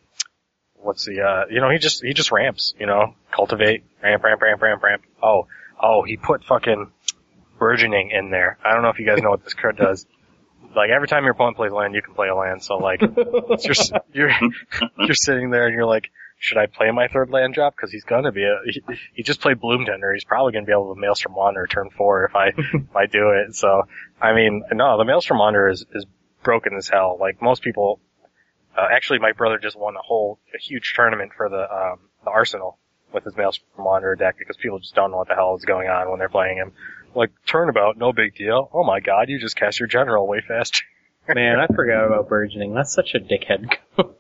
B: what's the, uh, you know, he just, he just ramps, you know, cultivate, ramp, ramp, ramp, ramp, ramp. Oh, oh, he put fucking burgeoning in there. I don't know if you guys know what this card does. Like every time your opponent plays land, you can play a land. So like, you're, you're, you're sitting there and you're like, should I play my third land drop? Cause he's gonna be a, he, he just played Bloom Tender. He's probably gonna be able to Maelstrom Wanderer turn four if I, if I do it. So, I mean, no, the Maelstrom Wanderer is, is broken as hell. Like most people, uh, actually my brother just won a whole, a huge tournament for the, um, the Arsenal with his Maelstrom Wanderer deck because people just don't know what the hell is going on when they're playing him. Like, turnabout, no big deal. Oh my god, you just cast your general way faster.
A: Man, I forgot about burgeoning. That's such a dickhead.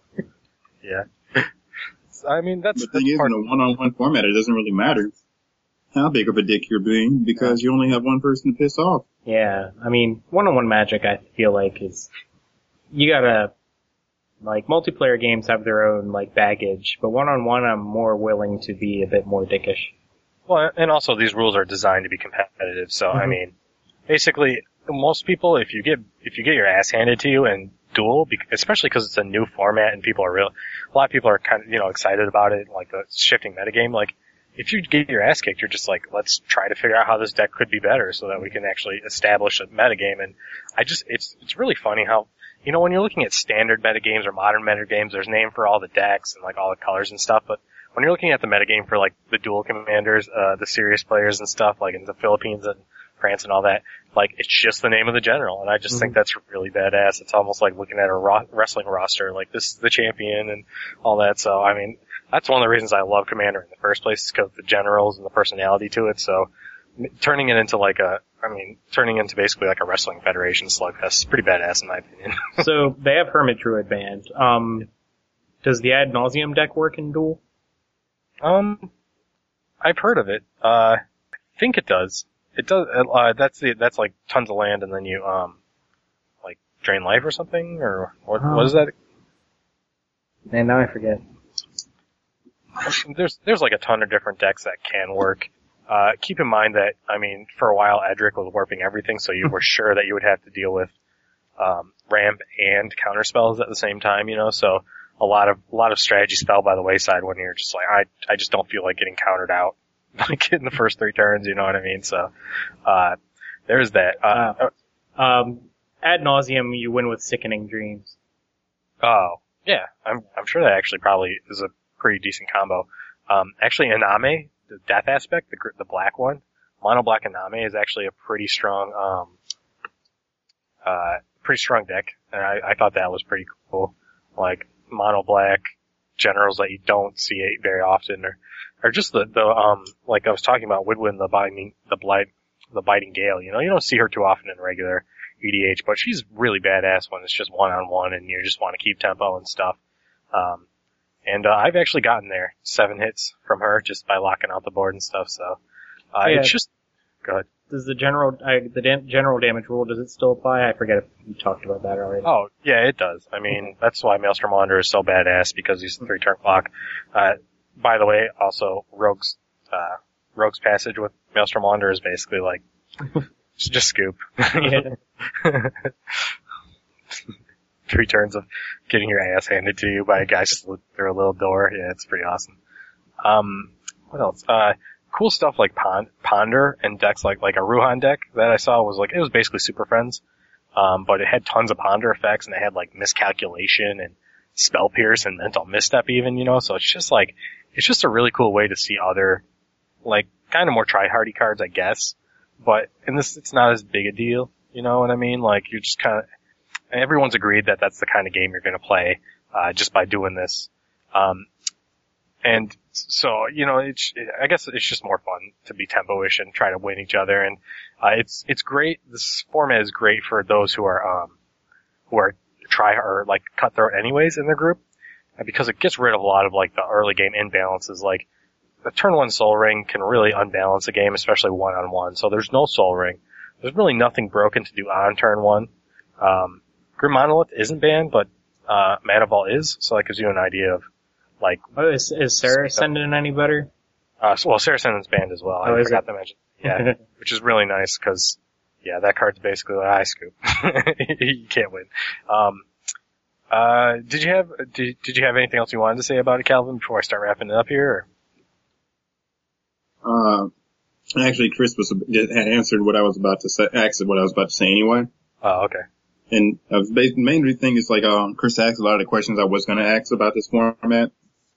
B: Yeah. I mean, that's
C: the thing is, in a one-on-one format, it doesn't really matter how big of a dick you're being because you only have one person to piss off.
A: Yeah, I mean, one-on-one Magic, I feel like is you gotta like multiplayer games have their own like baggage, but one-on-one, I'm more willing to be a bit more dickish.
B: Well, and also these rules are designed to be competitive, so mm-hmm. I mean, basically, most people, if you get if you get your ass handed to you in duel, especially because it's a new format and people are real, a lot of people are kind of, you know, excited about it, like the shifting metagame. Like, if you get your ass kicked, you're just like, let's try to figure out how this deck could be better so that we can actually establish a metagame. And I just, it's, it's really funny how, you know, when you're looking at standard metagames or modern metagames, there's name for all the decks and like all the colors and stuff, but when you're looking at the metagame for like the dual commanders, uh, the serious players and stuff, like in the Philippines and France and all that, like it's just the name of the general, and I just mm-hmm. think that's really badass. It's almost like looking at a ro- wrestling roster, like this is the champion and all that. So I mean, that's one of the reasons I love Commander in the first place, is because the generals and the personality to it. So turning it into like a, I mean, turning into basically like a wrestling federation slugfest is pretty badass in my opinion.
A: So they have Hermit Druid banned. Um, does the Ad Nauseam deck work in duel?
B: Um, I've heard of it. Uh, I think it does. it does, uh, that's the, that's like tons of land and then you, um, like drain life or something, or what,
A: Um,
B: what is that?
A: Man, now I forget.
B: There's, there's like a ton of different decks that can work. Uh, keep in mind that, I mean, for a while Edric was warping everything, so you were sure that you would have to deal with, um, ramp and counter spells at the same time, you know, so a lot of, a lot of strategies fell by the wayside when you're just like, I, I just don't feel like getting countered out, like in the first three turns, you know what I mean? So, uh, there's that. Uh,
A: Uh, um, ad nauseum, you win with Sickening Dreams.
B: oh, yeah, I'm, I'm sure that actually probably is a pretty decent combo. Um, actually Iname, the death aspect, the, gr- the black one, mono black Iname is actually a pretty strong, um, uh, pretty strong deck, and I, I thought that was pretty cool. Like, mono black generals that you don't see very often, or, or just the, the, um, like I was talking about Widwin, the biting, the blight, the biting gale, you know, you don't see her too often in regular E D H, but she's really badass when it's just one on one and you just want to keep tempo and stuff. Um, and, uh, I've actually gotten there seven hits from her just by locking out the board and stuff, so, uh,
A: Yeah.
B: it's just, go ahead.
A: Does the general, I, the da- general damage rule, does it still apply? I forget if you talked about that already.
B: Oh, yeah, it does. I mean, that's why Maelstrom Wanderer is so badass, because he's three turn clock. Uh, by the way, also, Rogue's, uh, Rogue's Passage with Maelstrom Wanderer is basically like, just, just scoop.
A: Yeah.
B: Three turns of getting your ass handed to you by a guy slid through a little door. Yeah, it's pretty awesome. Um, what else? Uh, cool stuff like Pond, Ponder and decks like, like a Ruhan deck that I saw was like, it was basically Super Friends. Um, but it had tons of Ponder effects and it had like miscalculation and Spell Pierce and Mental Misstep even, you know, so it's just like, it's just a really cool way to see other, like, kind of more try-hardy cards, I guess. But in this, it's not as big a deal, you know what I mean? Like, you're just kind of, everyone's agreed that that's the kind of game you're gonna play, uh, just by doing this. Um, and so, you know, it's, I guess it's just more fun to be tempo-ish and try to win each other. And, uh, it's, it's great. This format is great for those who are, um, who are try, or like cutthroat anyways in their group. Because it gets rid of a lot of like the early game imbalances. Like, the turn one Soul Ring can really unbalance a game, especially one on one. So there's no Soul Ring. There's really nothing broken to do on turn one. Um, Grim Monolith isn't banned, but, uh, Mana Vault is, so that gives you an idea of, like,
A: Oh, is, is Sarah Ascendant any better?
B: uh, so, well, Sarah Ascendant's banned as well.
A: Oh,
B: I
A: is
B: forgot
A: it?
B: to mention. Yeah, which is really nice, cause, yeah, that card's basically like eye scoop. You can't win. Um, uh, did you have, did, did you have anything else you wanted to say about it, Calvin, before I start wrapping it up here? Or?
C: Uh, actually, Chris was had answered what I was about to say. Asked what I was about to say anyway.
B: Oh, okay.
C: And uh, the main thing is like um, Chris asked a lot of the questions I was going to ask about this format,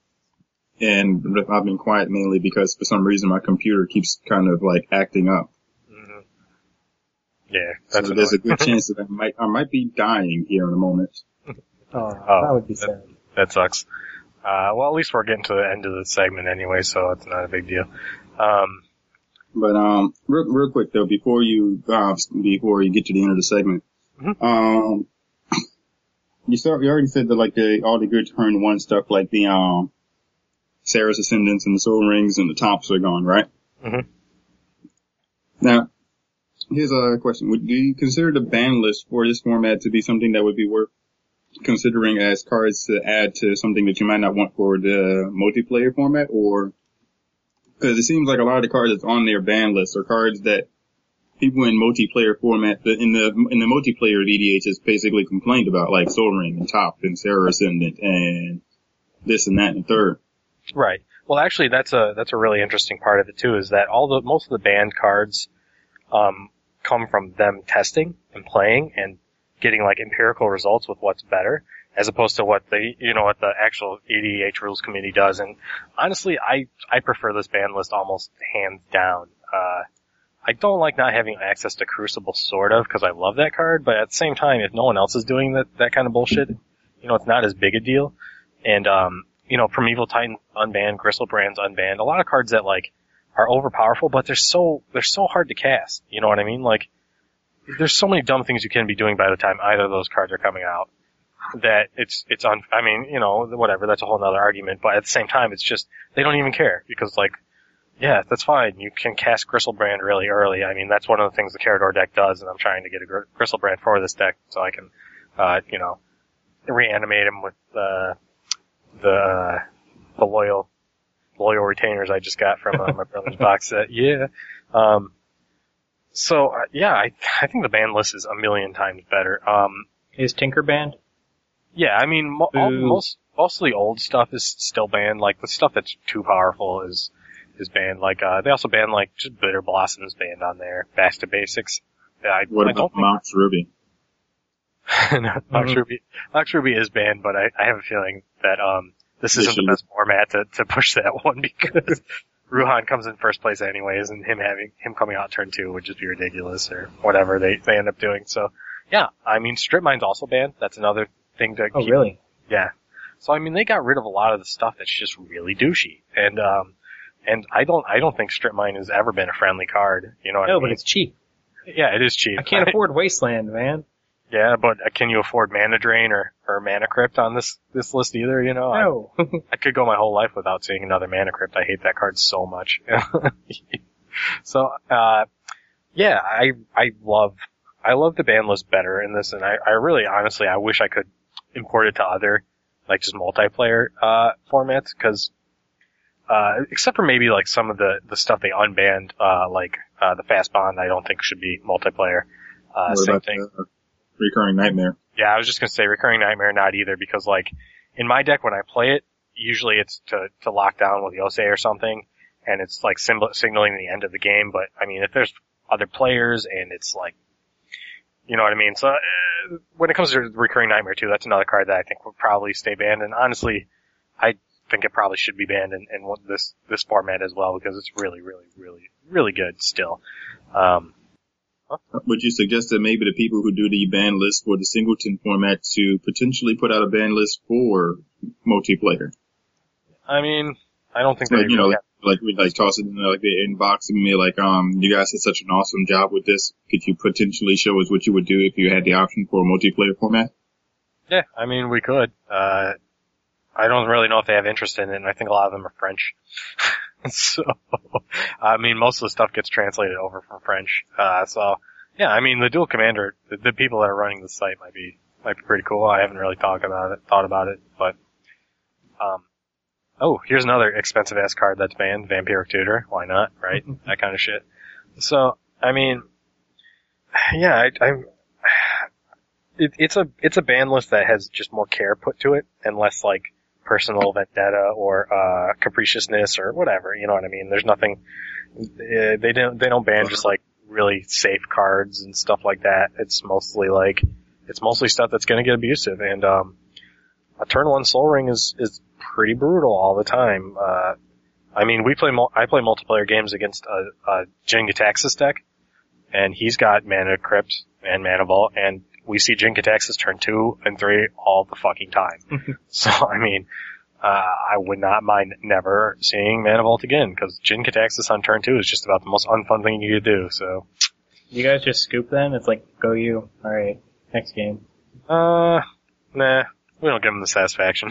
C: and I've been quiet mainly because for some reason my computer keeps kind of like acting up.
B: Mm-hmm. Yeah, that's
C: so there's a good chance that I might I might be dying here in a moment.
A: Oh,
B: Oh,
A: that would be
B: that-
A: sad.
B: That sucks. Uh, well, at least we're getting to the end of the segment anyway, so it's not a big deal. Um,
C: But um, real, real quick though, before you uh, before you get to the end of the segment,
B: mm-hmm.
C: um, you saw you already said that like the all the good turn one stuff, like the um, Sarah's Ascendants and the Soul Rings and the Tops are gone, right?
B: Mm-hmm.
C: Now, here's a question: Would do you consider the ban list for this format to be something that would be worth considering as cards to add to something that you might not want for the multiplayer format, or? Because it seems like a lot of the cards that's on their ban list are cards that people in multiplayer format, in the in the multiplayer of E D H, has basically complained about, like Soul Ring and Top and Sarah Ascendant and this and that and the third.
B: Right. Well, actually, that's a that's a really interesting part of it too. Is that all the most of the banned cards um, come from them testing and playing and getting like empirical results with what's better, as opposed to what the, you know, what the actual E D H rules committee does. And honestly, I, I prefer this ban list almost hands down. Uh, I don't like not having access to Crucible, sort of, because I love that card, but at the same time, if no one else is doing that, that kind of bullshit, you know, it's not as big a deal. And, um, you know, Primeval Titan unbanned, Gristlebrand's unbanned, a lot of cards that, like, are overpowerful, but they're so, they're so hard to cast. You know what I mean? Like, there's so many dumb things you can be doing by the time either of those cards are coming out that it's, it's on, I mean, you know, whatever, that's a whole nother argument, but at the same time, it's just, they don't even care, because, like, Yeah, that's fine. You can cast Gristlebrand really early. I mean, that's one of the things the Carador deck does, and I'm trying to get a Gr- Gristlebrand for this deck so I can, uh, you know, reanimate him with, uh, the, uh, the loyal, loyal retainers I just got from uh, my brother's box set. Yeah. Um, so, uh, yeah, I, I think the ban list is a million times better. Um,
A: Is Tinker banned?
B: yeah, I mean, mo- all, most, most of the old stuff is still banned. Like, the stuff that's too powerful is, is banned. Like, uh, they also banned, like, just Bitter Blossoms banned on there. Back to Basics. I,
C: What
B: I
C: about
B: don't think,
C: Mox Ruby?
B: no, Mox Ruby, Mox Ruby is banned, but I, I have a feeling that, um, this
C: They
B: isn't the
C: should-
B: best format to, to push that one because Ruhan comes in first place anyways, and him having, him coming out turn two would just be ridiculous or whatever they, they end up doing. So, yeah, I mean, Strip Mine's also banned. That's another thing to
A: Oh,
B: keep.
A: really?
B: Yeah. So, I mean, they got rid of a lot of the stuff that's just really douchey. And, um, and I don't, I don't think Strip Mine has ever been a friendly card. You know what
A: No,
B: I mean?
A: but it's cheap.
B: Yeah, it is cheap.
A: I can't afford Wasteland, man.
B: Yeah, but uh, can you afford Mana Drain or, or Mana Crypt on this, this list either, you know?
A: No.
B: I, I could go my whole life without seeing another Mana Crypt. I hate that card so much. So, uh, yeah, I, I love, I love the ban list better in this, and I, I really, honestly, I wish I could import it to other, like, just multiplayer, uh, formats, cause, uh, except for maybe, like, some of the, the stuff they unbanned, uh, like, uh, the Fast Bond, I don't think should be multiplayer. Uh,
C: What
B: same
C: about
B: thing.
C: the Recurring Nightmare?
B: Yeah, I was just gonna say Recurring Nightmare not either, because like, in my deck when I play it, usually it's to, to lock down with Yosei or something, and it's like symbol, signaling the end of the game, but I mean, if there's other players and it's like, you know what I mean? So, uh, when it comes to Recurring Nightmare too, that's another card that I think will probably stay banned, and honestly, I think it probably should be banned in, in this, this format as well, because it's really, really, really, really good still. Um,
C: Would you suggest that maybe the people who do the ban list for the singleton format to potentially put out a ban list for multiplayer?
B: I mean, I don't think they
C: Like, you know,
B: really
C: like, like we like toss it in like the inbox and me like, um, you guys did such an awesome job with this. Could you potentially show us what you would do if you had the option for a multiplayer format?
B: Yeah, I mean, we could. Uh, I don't really know if they have interest in it, and I think a lot of them are French. So, I mean, most of the stuff gets translated over from French. Uh, so, yeah, I mean, the dual commander, the, the people that are running the site might be, might be pretty cool. I haven't really talked about it, thought about it, but, um, oh, here's another expensive ass card that's banned, Vampiric Tutor. Why not, right? That kind of shit. So, I mean, yeah, I, I'm, it, it's a, it's a ban list that has just more care put to it and less like, personal vendetta or uh capriciousness or whatever, you know what I mean? There's nothing uh, they don't they don't ban just like really safe cards and stuff like that. It's mostly like it's mostly stuff that's going to get abusive, and um Eternal and Soul Ring is is pretty brutal all the time. Uh I mean, we play mul- I play multiplayer games against a, a Jin Gitaxias deck, and he's got Mana Crypt and Mana Vault, and we see Jin Gitaxias turn two and three all the fucking time. So, I mean, uh, I would not mind never seeing Mana Vault again, because Jin Gitaxias on turn two is just about the most unfun thing you could do, so.
A: You guys just scoop then? It's like, go you. Alright, next game.
B: Uh, nah, we don't give him the satisfaction.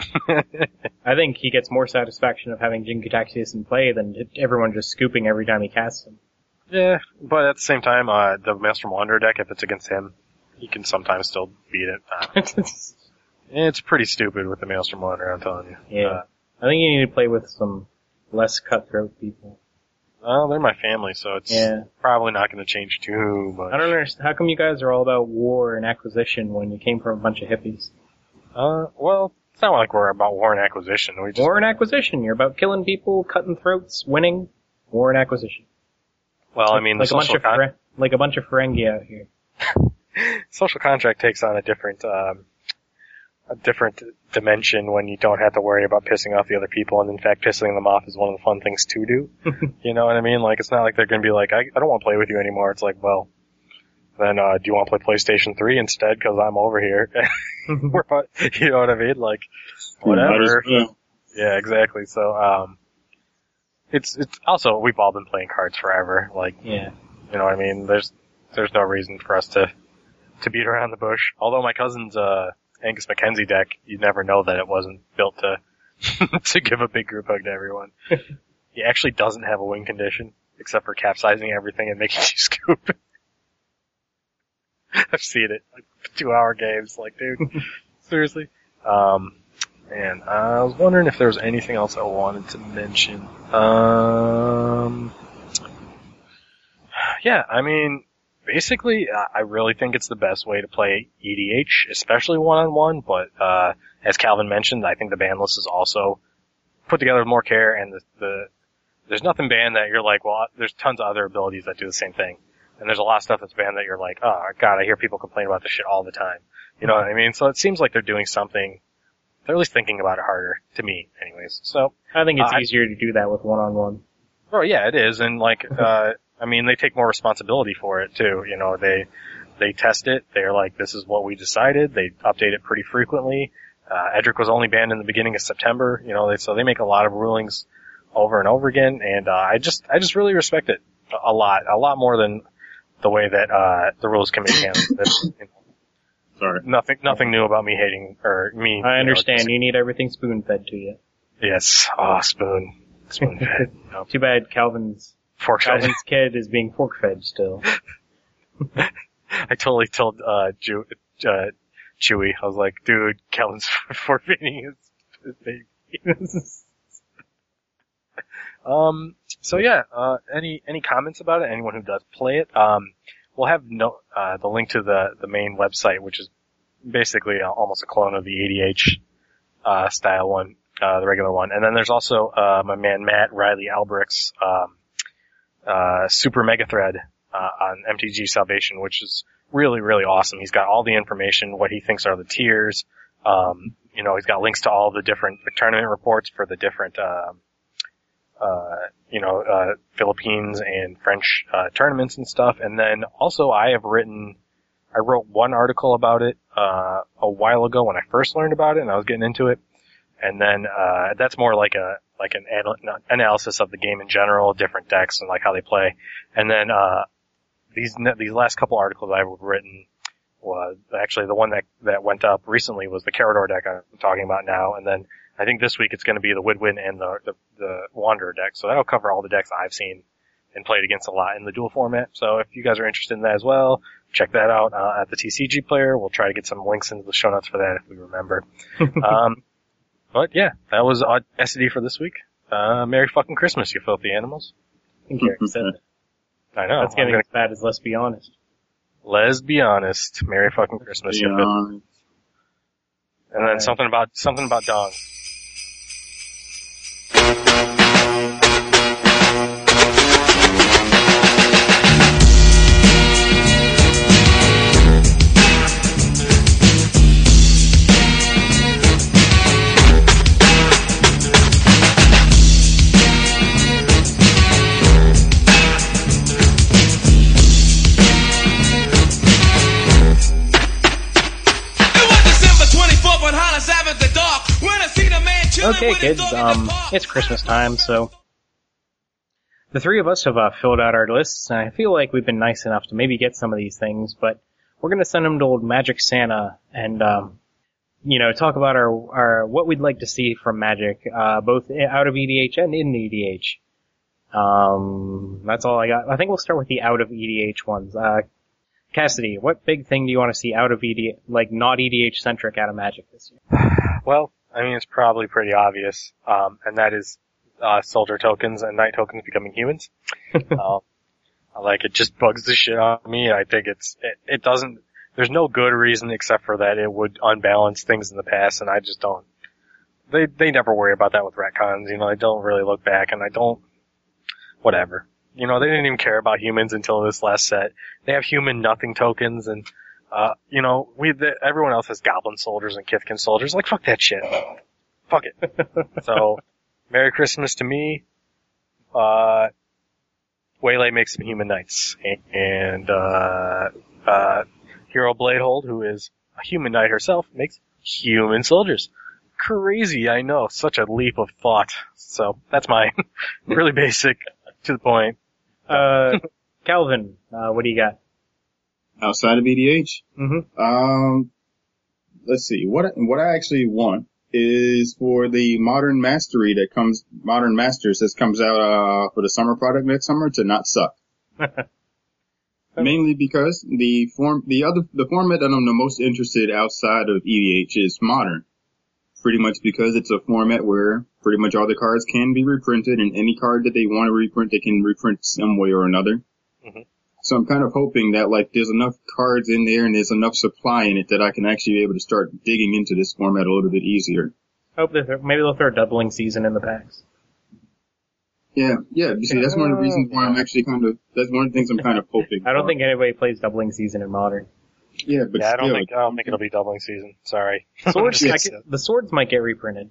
A: I think he gets more satisfaction of having Jin Gitaxias in play than everyone just scooping every time he casts him.
B: Yeah, but at the same time, uh, the Maelstrom Wanderer deck, if it's against him, he can sometimes still beat it. Uh, it's pretty stupid with the Maelstrom Wanderer, I'm telling you.
A: Yeah.
B: Uh,
A: I think you need to play with some less cutthroat people.
B: well, they're my family, so it's
A: Yeah.
B: probably not going to change too much.
A: I don't understand. How come you guys are all about war and acquisition when you came from a bunch of hippies?
B: Uh, well, it's not like we're about war and acquisition. We just,
A: War and acquisition. You're about killing people, cutting throats, winning. War and acquisition.
B: well, I mean, the
A: like a bunch
B: social
A: of
B: con-
A: Fer- like a bunch of Ferengi out here.
B: social contract takes on a different, um, a different dimension when you don't have to worry about pissing off the other people, and in fact, pissing them off is one of the fun things to do. You know what I mean? Like, it's not like they're going to be like, I, I don't want to play with you anymore. It's like, well, then uh, do you want to play PlayStation three instead? Because I'm over here. We're about- you know what I mean? Like, whatever.
C: Might as well.
B: Yeah, exactly. So, um, it's it's also we've all been playing cards forever. Like,
A: Yeah.
B: you know what I mean? There's there's no reason for us to to beat around the bush. Although my cousin's uh Angus Mackenzie deck, you'd never know that it wasn't built to to give a big group hug to everyone. he actually doesn't have a win condition, except for capsizing everything and making you scoop. I've seen it, like, two hour games, like, dude, seriously. Um, and I was wondering if there was anything else I wanted to mention. Um, yeah, I mean, basically, I really think it's the best way to play E D H, especially one-on-one, but, uh, as Calvin mentioned, I think the ban list is also put together with more care, and the, the there's nothing banned that you're like, well, there's tons of other abilities that do the same thing. And there's a lot of stuff that's banned that you're like, oh god, I hear people complain about this shit all the time. You know what I mean? So it seems like they're doing something, they're at least thinking about it harder, to me, anyways. So,
A: I think it's
B: uh,
A: easier to do that with one-on-one.
B: Oh yeah, it is, and like, uh, I mean, they take more responsibility for it too, you know, they, they test it, they're like, this is what we decided, they update it pretty frequently. Uh, Edric was only banned in the beginning of September, you know, they, so they make a lot of rulings over and over again, and, uh, I just, I just really respect it a lot, a lot more than the way that, uh, the rules committee handles it. You know,
C: Sorry.
B: nothing, nothing new about me hating, or me.
A: I understand,
B: You know,
A: you need everything spoon-fed to you.
B: yes, oh, spoon, spoon fed. No.
A: Too bad Calvin's,
B: Fork fed.
A: Calvin's kid is being fork-fed still.
B: I totally told, uh, Jew, uh, Chewy, I was like, dude, Kellen's forfeiting his, his baby. um, so yeah, uh, any, any comments about it? Anyone who does play it? Um, we'll have no, uh, the link to the, the main website, which is basically uh, almost a clone of the A D H, uh, style one, uh, the regular one. And then there's also, uh, my man Matt Riley Albrecht's, um, uh, super mega thread, uh, on M T G Salvation, which is really, really awesome. He's got all the information, what he thinks are the tiers. Um, you know, he's got links to all the different tournament reports for the different, um, uh, you know, uh, Philippines and French, uh, tournaments and stuff. And then also I have written, I wrote one article about it, uh, a while ago when I first learned about it and I was getting into it. And then, uh, that's more like a, like an anal- analysis of the game in general, different decks and like how they play. And then, uh, these, these last couple articles I've written was actually the one that, that went up recently was the Carador deck I'm talking about now. And then I think this week it's going to be the Widwin and the, the, the Wanderer deck. So that'll cover all the decks I've seen and played against a lot in the dual format. So if you guys are interested in that as well, check that out, uh, at the T C G player. We'll try to get some links into the show notes for that if we remember. um, but yeah, that was S D for this week. Uh, Merry fucking Christmas, you filthy animals.
A: I think Eric said it.
B: I know.
A: That's getting as bad as Let's Be Honest.
B: Let's be honest. Merry fucking Christmas, you filthy. And then
A: Alright.
B: something about, something about dong.
A: Okay, kids, um, it's Christmas time, so the three of us have uh, filled out our lists, and I feel like we've been nice enough to maybe get some of these things, but we're gonna send them to old Magic Santa and, um, you know, talk about our, our, what we'd like to see from Magic, uh, both out of E D H and in E D H. Um, that's all I got. I think we'll start with the out of E D H ones. Uh, Cassidy, what big thing do you want to see out of E D H, like not E D H centric out of Magic this year?
B: Well, I mean, it's probably pretty obvious, um, and that is, uh, soldier tokens and knight tokens becoming humans. um, like, it just bugs the shit out of me. I think it's, it, it doesn't, there's no good reason except for that it would unbalance things in the past, and I just don't, they, they never worry about that with retcons, you know, they don't really look back, and I don't, whatever. You know, they didn't even care about humans until this last set. They have human nothing tokens, and Uh, you know, we, the, everyone else has goblin soldiers and Kithkin soldiers. Like, fuck that shit. Fuck it. So, Merry Christmas to me. Uh, Waylay makes some human knights. And, uh, uh, Hero Bladehold, who is a human knight herself, makes human soldiers. Crazy, I know. Such a leap of thought. So, that's mine. Really basic, to the point.
A: Uh, Calvin, uh, what do you got?
C: Outside of E D H?
A: Mm-hmm.
C: Um, let's see. What, what I actually want is for the Modern Mastery that comes, Modern Masters that comes out, uh, for the summer product next summer to not suck. Mainly because the form, the other, the format that I'm the most interested outside of E D H is Modern. Pretty much because it's a format where pretty much all the cards can be reprinted, and any card that they want to reprint, they can reprint some way or another. Mm-hmm. So I'm kind of hoping that, like, there's enough cards in there and there's enough supply in it that I can actually be able to start digging into this format a little bit easier.
A: Hope that maybe they'll throw a doubling season in the packs.
C: Yeah, yeah. You see, that's one of the reasons why I'm actually kind of, that's one of the things I'm kind of hoping.
A: I don't for. think anybody plays doubling season in Modern.
C: Yeah, but
B: yeah,
C: still.
B: I don't think I don't think it'll be doubling season. Sorry.
A: Swords, yes. could, the swords might get reprinted.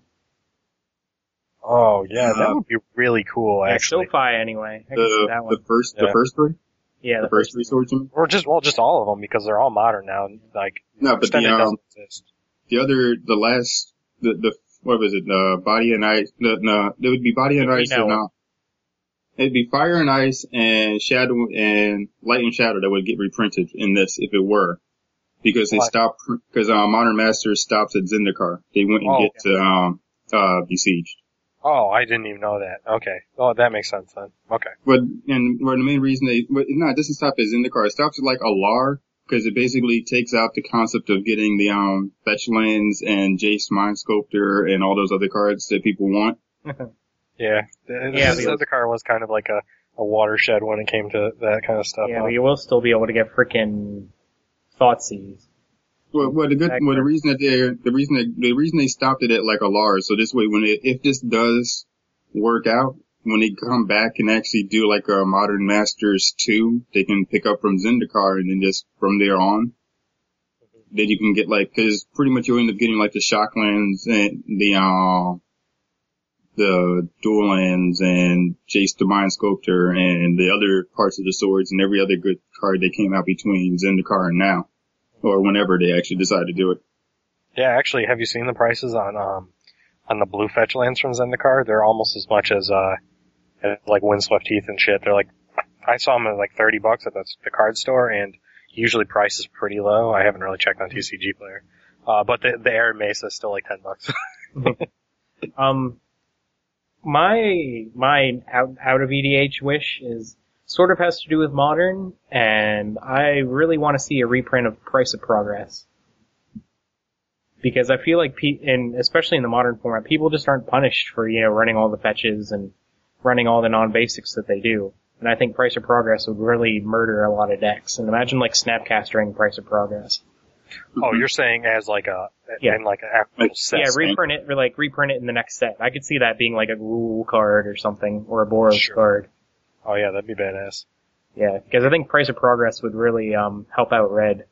B: Oh yeah, uh, that would be really cool.
A: Yeah,
B: actually,
A: SoFi anyway. I
C: the
A: that one.
C: the first
B: yeah.
C: the first three.
A: Yeah,
C: the,
A: the
C: first
A: first
C: three swords.
B: Or just well, just all of them because they're all modern now. Like
C: no, but the um,
B: doesn't exist.
C: the other the last the the what was it? The uh, body and ice. The, no, it would be body and ice and uh, it'd be fire and ice and shadow and light and shadow that would get reprinted in this if it were. Because they what? stopped, because uh, Modern Masters stops at Zendikar. They wouldn't
B: oh,
C: get to um, uh, Besieged.
B: Oh, I didn't even know that. Okay. Oh, that makes sense then. Okay.
C: But, and well, the main reason they, but no, it doesn't stop at Zendikar. It stops at like Alar, because it basically takes out the concept of getting the um fetch lands and Jace Mind Sculptor and all those other cards that people want.
B: yeah. Yeah, Zendikar was kind of like a, a watershed when it came to that kind of stuff.
A: Yeah,
B: huh?
A: but you will still be able to get frickin' Thoughtseize.
C: Well, well, the good, well, the reason that they, the reason that, the reason they stopped it at like a Lars, so this way when it, if this does work out, when they come back and actually do like a Modern Masters two, they can pick up from Zendikar and then just from there on, then you can get like, cause pretty much you'll end up getting like the Shocklands and the, uh, the Dual Lands and Jace the Mind Sculptor and the other parts of the swords and every other good card that came out between Zendikar and now. Or whenever they actually decide to do it.
B: Yeah, actually, have you seen the prices on um on the blue fetch lands from Zendikar? They're almost as much as uh like Windswept Heath and shit. They're like, I saw them at like thirty bucks at the, the card store, and usually price is pretty low. I haven't really checked on T C G Player, uh but the the Arid Mesa is still like ten bucks.
A: um, my my out out of E D H wish is. Sort of has to do with Modern, and I really want to see a reprint of Price of Progress. Because I feel like, pe- and especially in the Modern format, people just aren't punished for, you know, running all the fetches and running all the non-basics that they do. And I think Price of Progress would really murder a lot of decks. And imagine like Snapcastering Price of Progress.
B: Oh, you're saying as like a,
A: yeah.
B: in like an actual set.
A: Yeah, reprint it, or like reprint it in the next set. I could see that being like a Rule card or something, or a Boros
B: sure.
A: card.
B: Oh yeah, that'd be badass.
A: Yeah, because I think Price of Progress would really um help out Red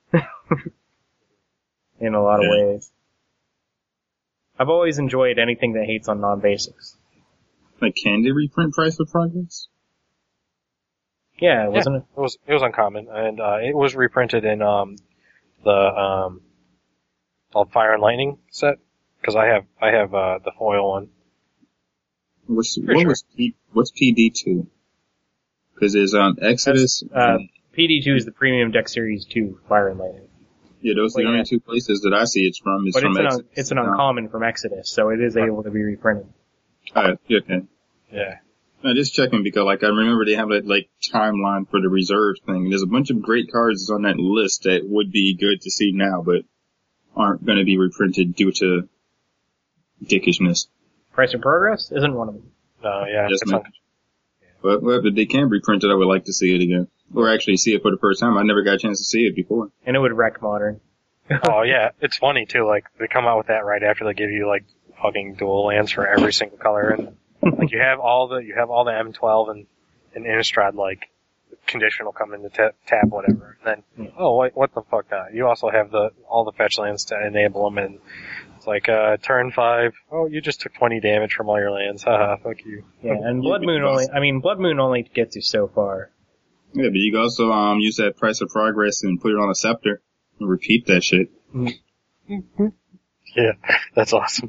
A: in a lot of yeah. ways. I've always enjoyed anything that hates on non-basics.
C: Like, can they reprint Price of Progress?
A: Yeah, wasn't
B: yeah,
A: it?
B: It was it was uncommon, and uh it was reprinted in um the um called Fire and Lightning set because I have I have uh the foil one.
C: What's what sure. was P, what's P D two? Because there's um Exodus.
A: Uh, P D two is the Premium Deck Series two Fire and Lightning.
C: Yeah, those are the only two places that I see it's from. Is
A: but
C: from
A: it's,
C: Exodus.
A: An, it's an uncommon from Exodus, so it is able to be reprinted.
C: Uh, okay.
B: Yeah.
C: I'm just checking because, like, I remember they have that, like, timeline for the reserve thing. There's a bunch of great cards on that list that would be good to see now, but aren't going to be reprinted due to dickishness.
A: Price of Progress isn't one of them.
B: No, yeah.
C: Just un- But well, if they can reprint it, I would like to see it again. Or actually see it for the first time. I never got a chance to see it before.
A: And it would wreck Modern.
B: Oh yeah, it's funny too, like, they come out with that right after they give you, like, fucking dual lands for every single color, and, like, you have all the, you have all the M twelve and, and Innistrad, like, conditional come into t- tap, whatever. And then, oh, wait, what the fuck not? You also have the, all the fetch lands to enable them, and it's like, uh, turn five, oh, you just took twenty damage from all your lands, haha, fuck you.
A: Yeah, and Blood Moon only, I mean, Blood Moon only gets you so far.
C: Yeah, but you can also, um, use that Price of Progress and put it on a scepter and repeat that shit.
B: Mm-hmm. Yeah, that's awesome.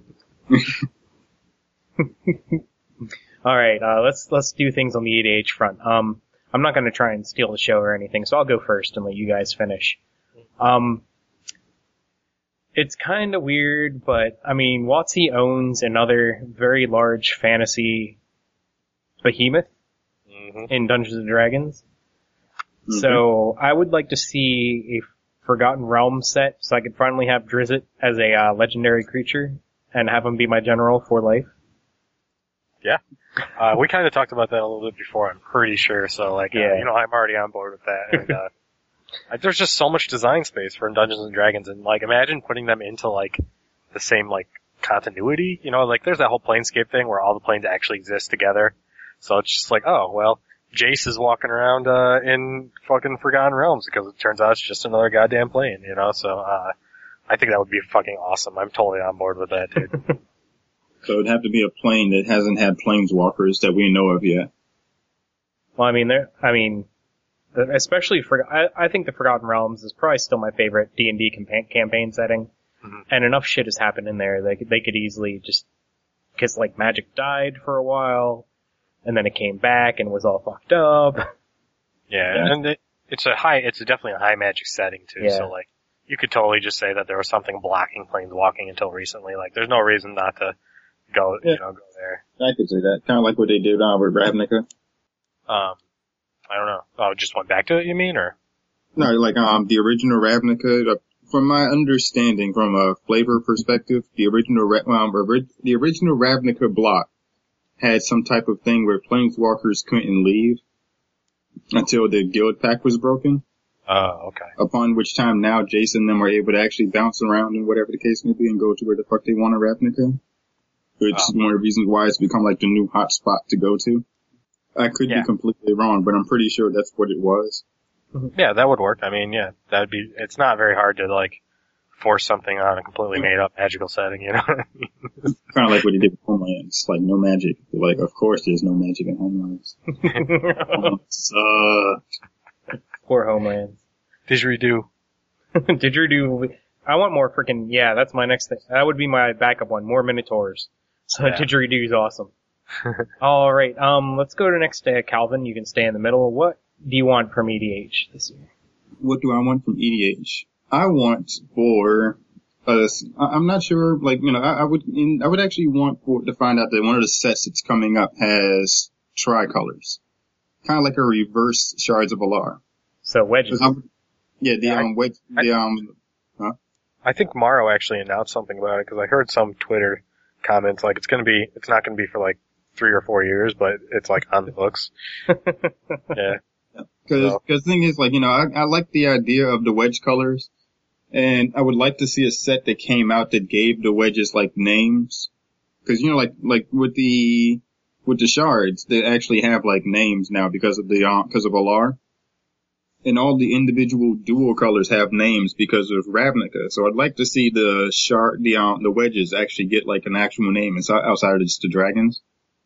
A: Alright, uh, let's, let's do things on the E D H front. Um, I'm not gonna try and steal the show or anything, so I'll go first and let you guys finish. Um, it's kind of weird, but I mean, WotC owns another very large fantasy behemoth
B: Mm-hmm.
A: in Dungeons and Dragons.
C: Mhm.
A: So I would like to see a Forgotten Realms set, so I could finally have Drizzt as a uh, legendary creature and have him be my general for life.
B: Yeah. Uh, we kind of talked about that a little bit before, I'm pretty sure. So, like, uh,
A: Yeah.
B: you know, I'm already on board with that. And, uh, I- there's just so much design space for Dungeons and Dragons, and, like, imagine putting them into, like, the same, like, continuity. You know, like, there's that whole Planescape thing where all the planes actually exist together. So it's just like, oh, well, Jace is walking around, uh, in fucking Forgotten Realms because it turns out it's just another goddamn plane, you know? So, uh, I think that would be fucking awesome. I'm totally on board with that, dude.
C: So it'd have to be a plane that hasn't had planeswalkers that we know of yet.
A: Well, I mean, there. I mean, especially for I, I think the Forgotten Realms is probably still my favorite D and D campa- campaign setting,
B: Mhm.
A: and enough shit has happened in there. They could, they could easily just because like Magic died for a while, and then it came back and was all fucked up.
B: Yeah,
C: Yeah.
B: and it, it's a high, it's definitely a high magic setting too.
A: Yeah.
B: So like, you could totally just say that there was something blocking planes walking until recently. Like, there's no reason not to go,
C: Yeah.
B: you know, go there.
C: I could say that. Kind of like what they did uh, with Ravnica.
B: Um, I don't know. Oh, it just went back to it, you mean, or?
C: No, like um the original Ravnica. Uh, from my understanding, from a flavor perspective, the original Ra- um, ori- the original Ravnica block had some type of thing where planeswalkers couldn't leave until the guild pact was broken.
B: Oh, okay.
C: Upon which time now Jason and them are able to actually bounce around and whatever the case may be and go to where the fuck they want in Ravnica. Which
B: Oh.
C: is one of the reasons why it's become like the new hot spot to go to. I could
B: Yeah.
C: be completely wrong, but I'm pretty sure that's what it was.
B: Yeah, that would work. I mean, yeah, that would be, it's not very hard to like, force something on a completely made up magical setting, you know?
C: Kind of like what he did with Homelands. Like, no magic. Like, of course there's no magic in Homelands. Sucked.
A: Poor Homelands.
B: Didgeridoo.
A: Didgeridoo. I want more freaking. Yeah, that's my next thing. That would be my backup one. More Minotaurs. So
B: Yeah.
A: Didgeridoo is awesome. All right. Um, let's go to next uh, Calvin. You can stay in the middle. What do you want from E D H this year?
C: What do I want from E D H? I want for us, I'm not sure, like, you know, I, I would, in, I would actually want for, to find out that one of the sets that's coming up has tricolors. Kind of like a reverse Shards of Alar.
A: So wedges.
C: I'm- Yeah, the,
B: Yeah, I-
C: um, wait, the, um,
B: I think Morrow actually announced something about it because I heard some Twitter comments like it's gonna be, it's not gonna be for like three or four years, but it's like on the books. Yeah.
C: Cause,
B: So-
C: cause the thing is, like, you know, I, I like the idea of the wedge colors, and I would like to see a set that came out that gave the wedges, like, names. Cause, you know, like, like, with the, with the shards, they actually have, like, names now because of the, um, because of Alar. And all the individual dual colors have names because of Ravnica. So I'd like to see the shard, the, um, the wedges actually get, like, an actual name inside, outside of just the dragons.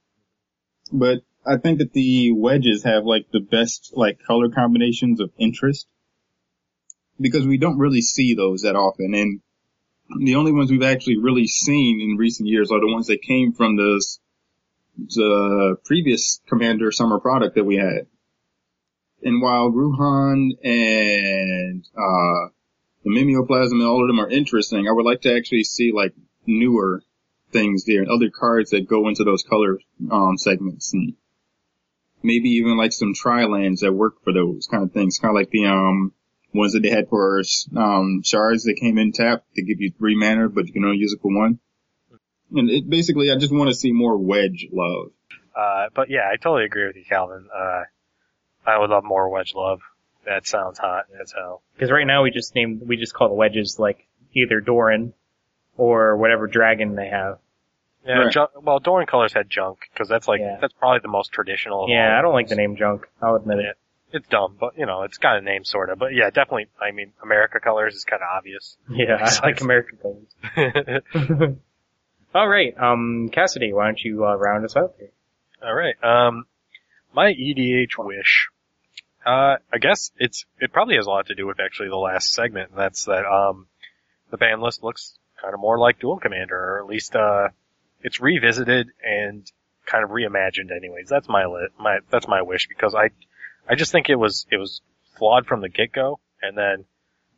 C: But I think that the wedges have like the best like color combinations of interest because we don't really see those that often, and the only ones we've actually really seen in recent years are the ones that came from the, the previous Commander Summer product that we had. And while Ruhan and uh the Mimeoplasm and all of them are interesting, I would like to actually see like newer things there and other cards that go into those color um segments, and maybe even like some tri-lands that work for those kind of things, kind of like the um ones that they had for um shards that came in tap to give you three mana, but you can only use it for one. And it basically, I just want to see more wedge love.
B: Uh, but yeah, I totally agree with you, Calvin. Uh, I would love more wedge love. That sounds hot as hell.
A: Because right now we just named, we just call the wedges like either Doran or whatever dragon they have.
B: Yeah,
C: Right.
B: junk, well, Doran Colors had junk, because that's like,
A: Yeah.
B: that's probably the most traditional of all
A: Yeah,
B: of
A: I don't like
B: those.
A: the name Junk. I'll admit it.
B: It's dumb, but you know, it's got a name sorta. But yeah, definitely, I mean, America Colors is kinda obvious.
A: Yeah, I like American colors. All right, um, Cassidy, why don't you uh, round us out here?
B: Alright, um, my E D H wish, uh, I guess it's, it probably has a lot to do with actually the last segment, and that's that, um, the ban list looks kinda more like Duel Commander, or at least, uh, it's revisited and kind of reimagined anyways. That's my lit, my, that's my wish, because I, I just think it was, it was flawed from the get-go, and then,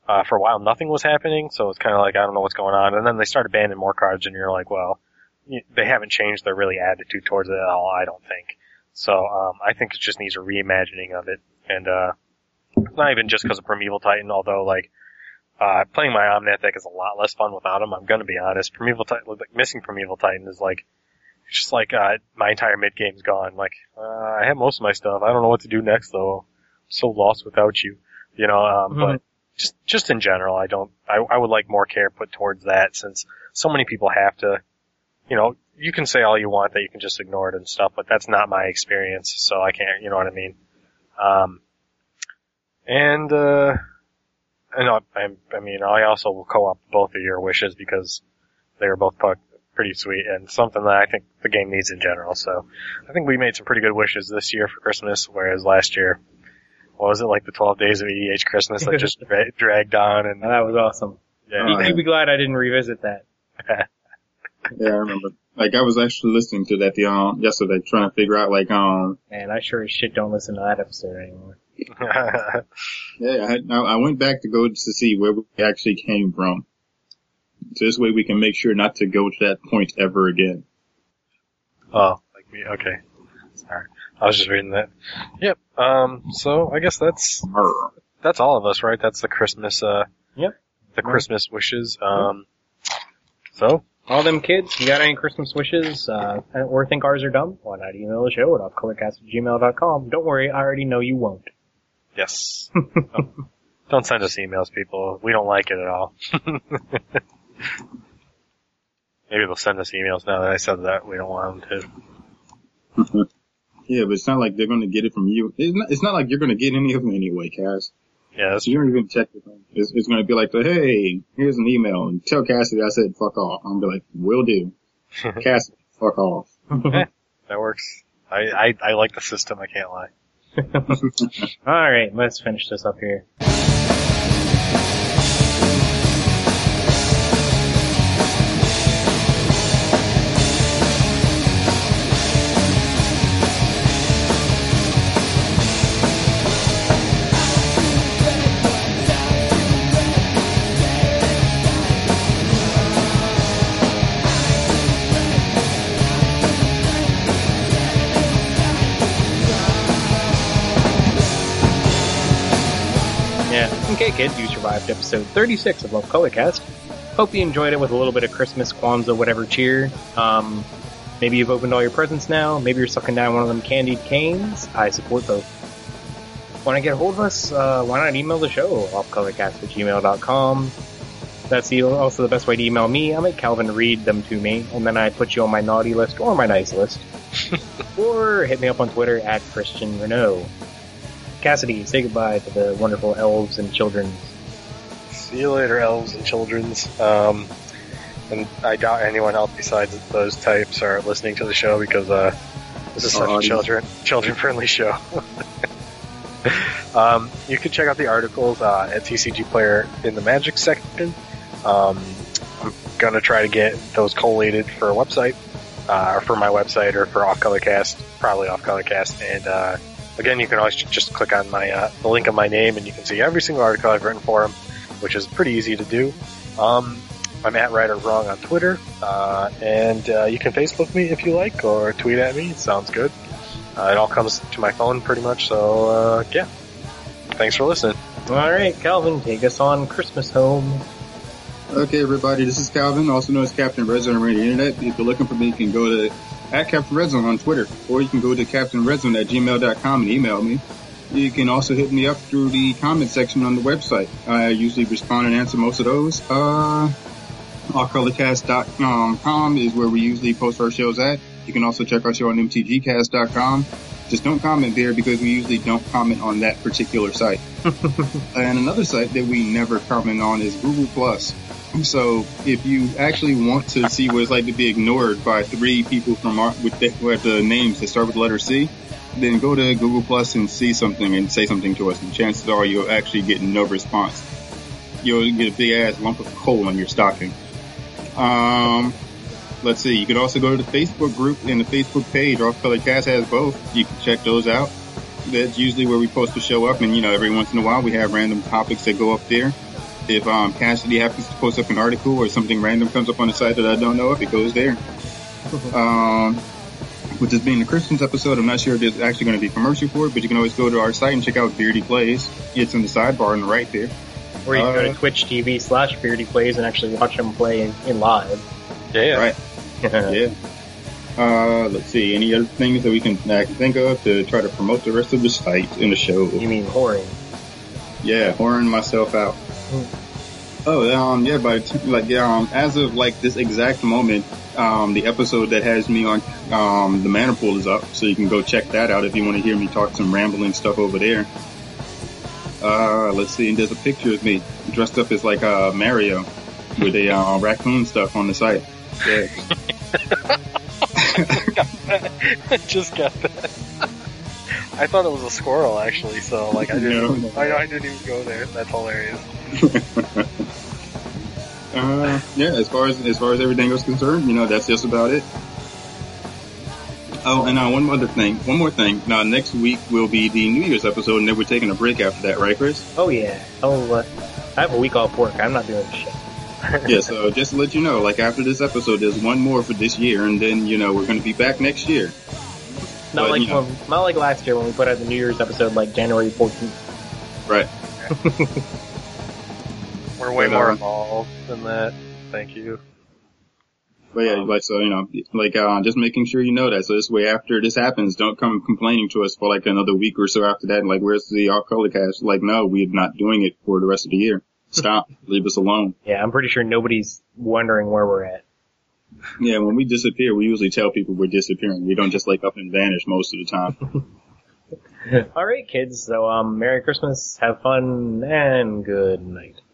B: uh, for a while nothing was happening, so it's kind of like, I don't know what's going on. And then they started banning more cards, and you're like, well, they haven't changed their really attitude towards it at all, I don't think. So, um, I think it just needs a reimagining of it. And, uh, it's not even just because of Primeval Titan, although, like, uh, playing my Omnath deck is a lot less fun without him, I'm gonna be honest. Primeval Titan, like, missing Primeval Titan is like, it's just like, uh, my entire mid-game's gone. Like, uh, I have most of my stuff. I don't know what to do next, though. I'm so lost without you. You know, um, mm-hmm. but just, just in general, I don't, I, I would like more care put towards that, since so many people have to, you know, you can say all you want that you can just ignore it and stuff, but that's not my experience, so I can't, you know what I mean? Um, and, uh, I know, I, I mean, I also will co-op both of your wishes because they were both pretty sweet and something that I think the game needs in general. So I think we made some pretty good wishes this year for Christmas, whereas last year, what was it, like the twelve days of E D H Christmas that just dra- dragged on? And
A: oh, that was awesome.
B: Yeah,
A: you, you'd be glad I didn't revisit that.
C: Yeah, I remember. Like, I was actually listening to that the um yesterday, trying to figure out, like, um...
A: Man, I sure as shit don't listen to that episode anymore.
C: Yeah, I, had, I went back to go to see where we actually came from. So this way we can make sure not to go to that point ever again.
B: Oh, like me, okay. Sorry. I was just reading that. Yep, um, so I guess that's, that's all of us, right? That's the Christmas, uh,
A: yep.
B: the Christmas wishes, um, so...
A: All them kids, you got any Christmas wishes, uh, or think ours are dumb? Why not email the show at offcolorcast at gmail dot com. Don't worry, I already know you won't.
B: Yes. oh, don't send us emails, people. We don't like it at all. Maybe they'll send us emails now that I said that. We don't want them
C: to. Yeah, but it's not like they're going to get it from you. It's not, it's not like you're going to get any of them anyway, Cass.
B: Yeah, that's
C: so you don't even check with them. It's, it's going to be like, hey, here's an email, and tell Cassidy I said fuck off. I'm going to be like, will do. Cassidy, fuck off.
B: Yeah, that works. I, I, I like the system, I can't lie.
A: Alright, let's finish this up here. Okay, kids, you survived episode thirty-six of Love Colorcast. Hope you enjoyed it with a little bit of Christmas, Kwanzaa, whatever cheer. Um, maybe you've opened all your presents now. Maybe you're sucking down one of them candied canes. I support both. Want to get a hold of us? Uh, why not email the show? offcolorcast at gmail dot com. That's the, also the best way to email me. I make Calvin read them to me, and then I put you on my naughty list or my nice list. Or hit me up on Twitter at Christian Renault. Cassidy, say goodbye to the wonderful elves and children.
B: See you later, elves and children's. Um, and I doubt anyone else besides those types are listening to the show because uh, this is such oh, a children children friendly show. um, you can check out the articles uh, at T C G Player in the Magic section. Um, I'm gonna try to get those collated for a website, uh, or for my website, or for Off Colorcast, probably Off Colorcast, and uh. Again, you can always just click on my uh, the link of my name, and you can see every single article I've written for them, which is pretty easy to do. Um, I'm at Right or Wrong on Twitter, uh, and uh, you can Facebook me if you like, or tweet at me. It sounds good. Uh, it all comes to my phone pretty much, so uh, yeah. Thanks for listening.
A: All right, Calvin, take us on Christmas home.
C: Okay, everybody, this is Calvin, also known as Captain Red Zone around the internet. If you're looking for me, you can go to at Captain Red Zone on Twitter, or you can go to captain red zone at gmail dot com and email me. You can also hit me up through the comment section on the website. I usually respond and answer most of those. Uh, off colorcast dot com is where we usually post our shows at. You can also check our show on m t g cast dot com. Just don't comment there because we usually don't comment on that particular site. And another site that we never comment on is Google Plus. So if you actually want to see what it's like to be ignored by three people from our, with the, who have the names that start with the letter C, then go to Google Plus and see something and say something to us. And chances are you'll actually get no response. You'll get a big ass lump of coal on your stocking. Um, let's see. You can also go to the Facebook group and the Facebook page. Off Color Cast has both. You can check those out. That's usually where we post the show up. And, you know, every once in a while we have random topics that go up there. If um, Cassidy happens to post up an article or something random comes up on the site that I don't know of, it goes there. um, with this being the Christmas episode, I'm not sure if there's actually going to be a commercial for it, but you can always go to our site and check out Beardy Plays. It's in the sidebar on the right there.
A: Or you can
C: uh,
A: go to Twitch T V slash Beardy Plays and actually watch them play in, in live.
B: Yeah.
C: Right. Yeah. Uh, let's see. Any other things that we can uh, think of to try to promote the rest of the site and the show?
A: You mean whoring?
C: Yeah, whoring myself out. Oh, um, yeah, but like, um, as of like this exact moment, um, the episode that has me on, um, the Mana Pool is up, so you can go check that out if you want to hear me talk some rambling stuff over there. Uh, let's see, and there's a picture of me dressed up as like, uh, Mario with a, uh, raccoon stuff on the site. Yeah.
B: I just got that. I thought it was a squirrel, actually, so, like, I didn't,
C: No.
B: I, I didn't even go there. That's hilarious.
C: uh, yeah, as far as, as far as everything else concerned, you know, that's just about it. Oh, and uh, one other thing, one more thing. Now, next week will be the New Year's episode, and then we're taking a break after that, right, Chris?
A: Oh yeah. Oh, uh, I have a week off work. I'm not doing shit.
C: Yeah, so just to let you know, like after this episode, there's one more for this year, and then, you know, we're going to be back next year.
A: Not
C: But,
A: like
C: you know.
A: when, not like last year when we put out the New Year's episode like January fourteenth.
C: Right.
B: We're way
C: But,
B: more
C: uh,
B: involved than that. Thank you.
C: But yeah, like, so, you know, like, uh, just making sure you know that. So this way, after this happens, don't come complaining to us for like another week or so after that. And like, where's the Off Color Cast? Like, no, we're not doing it for the rest of the year. Stop. Leave us alone.
A: Yeah, I'm pretty sure nobody's wondering where we're at.
C: Yeah, when we disappear, we usually tell people we're disappearing. We don't just like up and vanish most of the time.
A: All right, kids. So, um, Merry Christmas, have fun, and good night.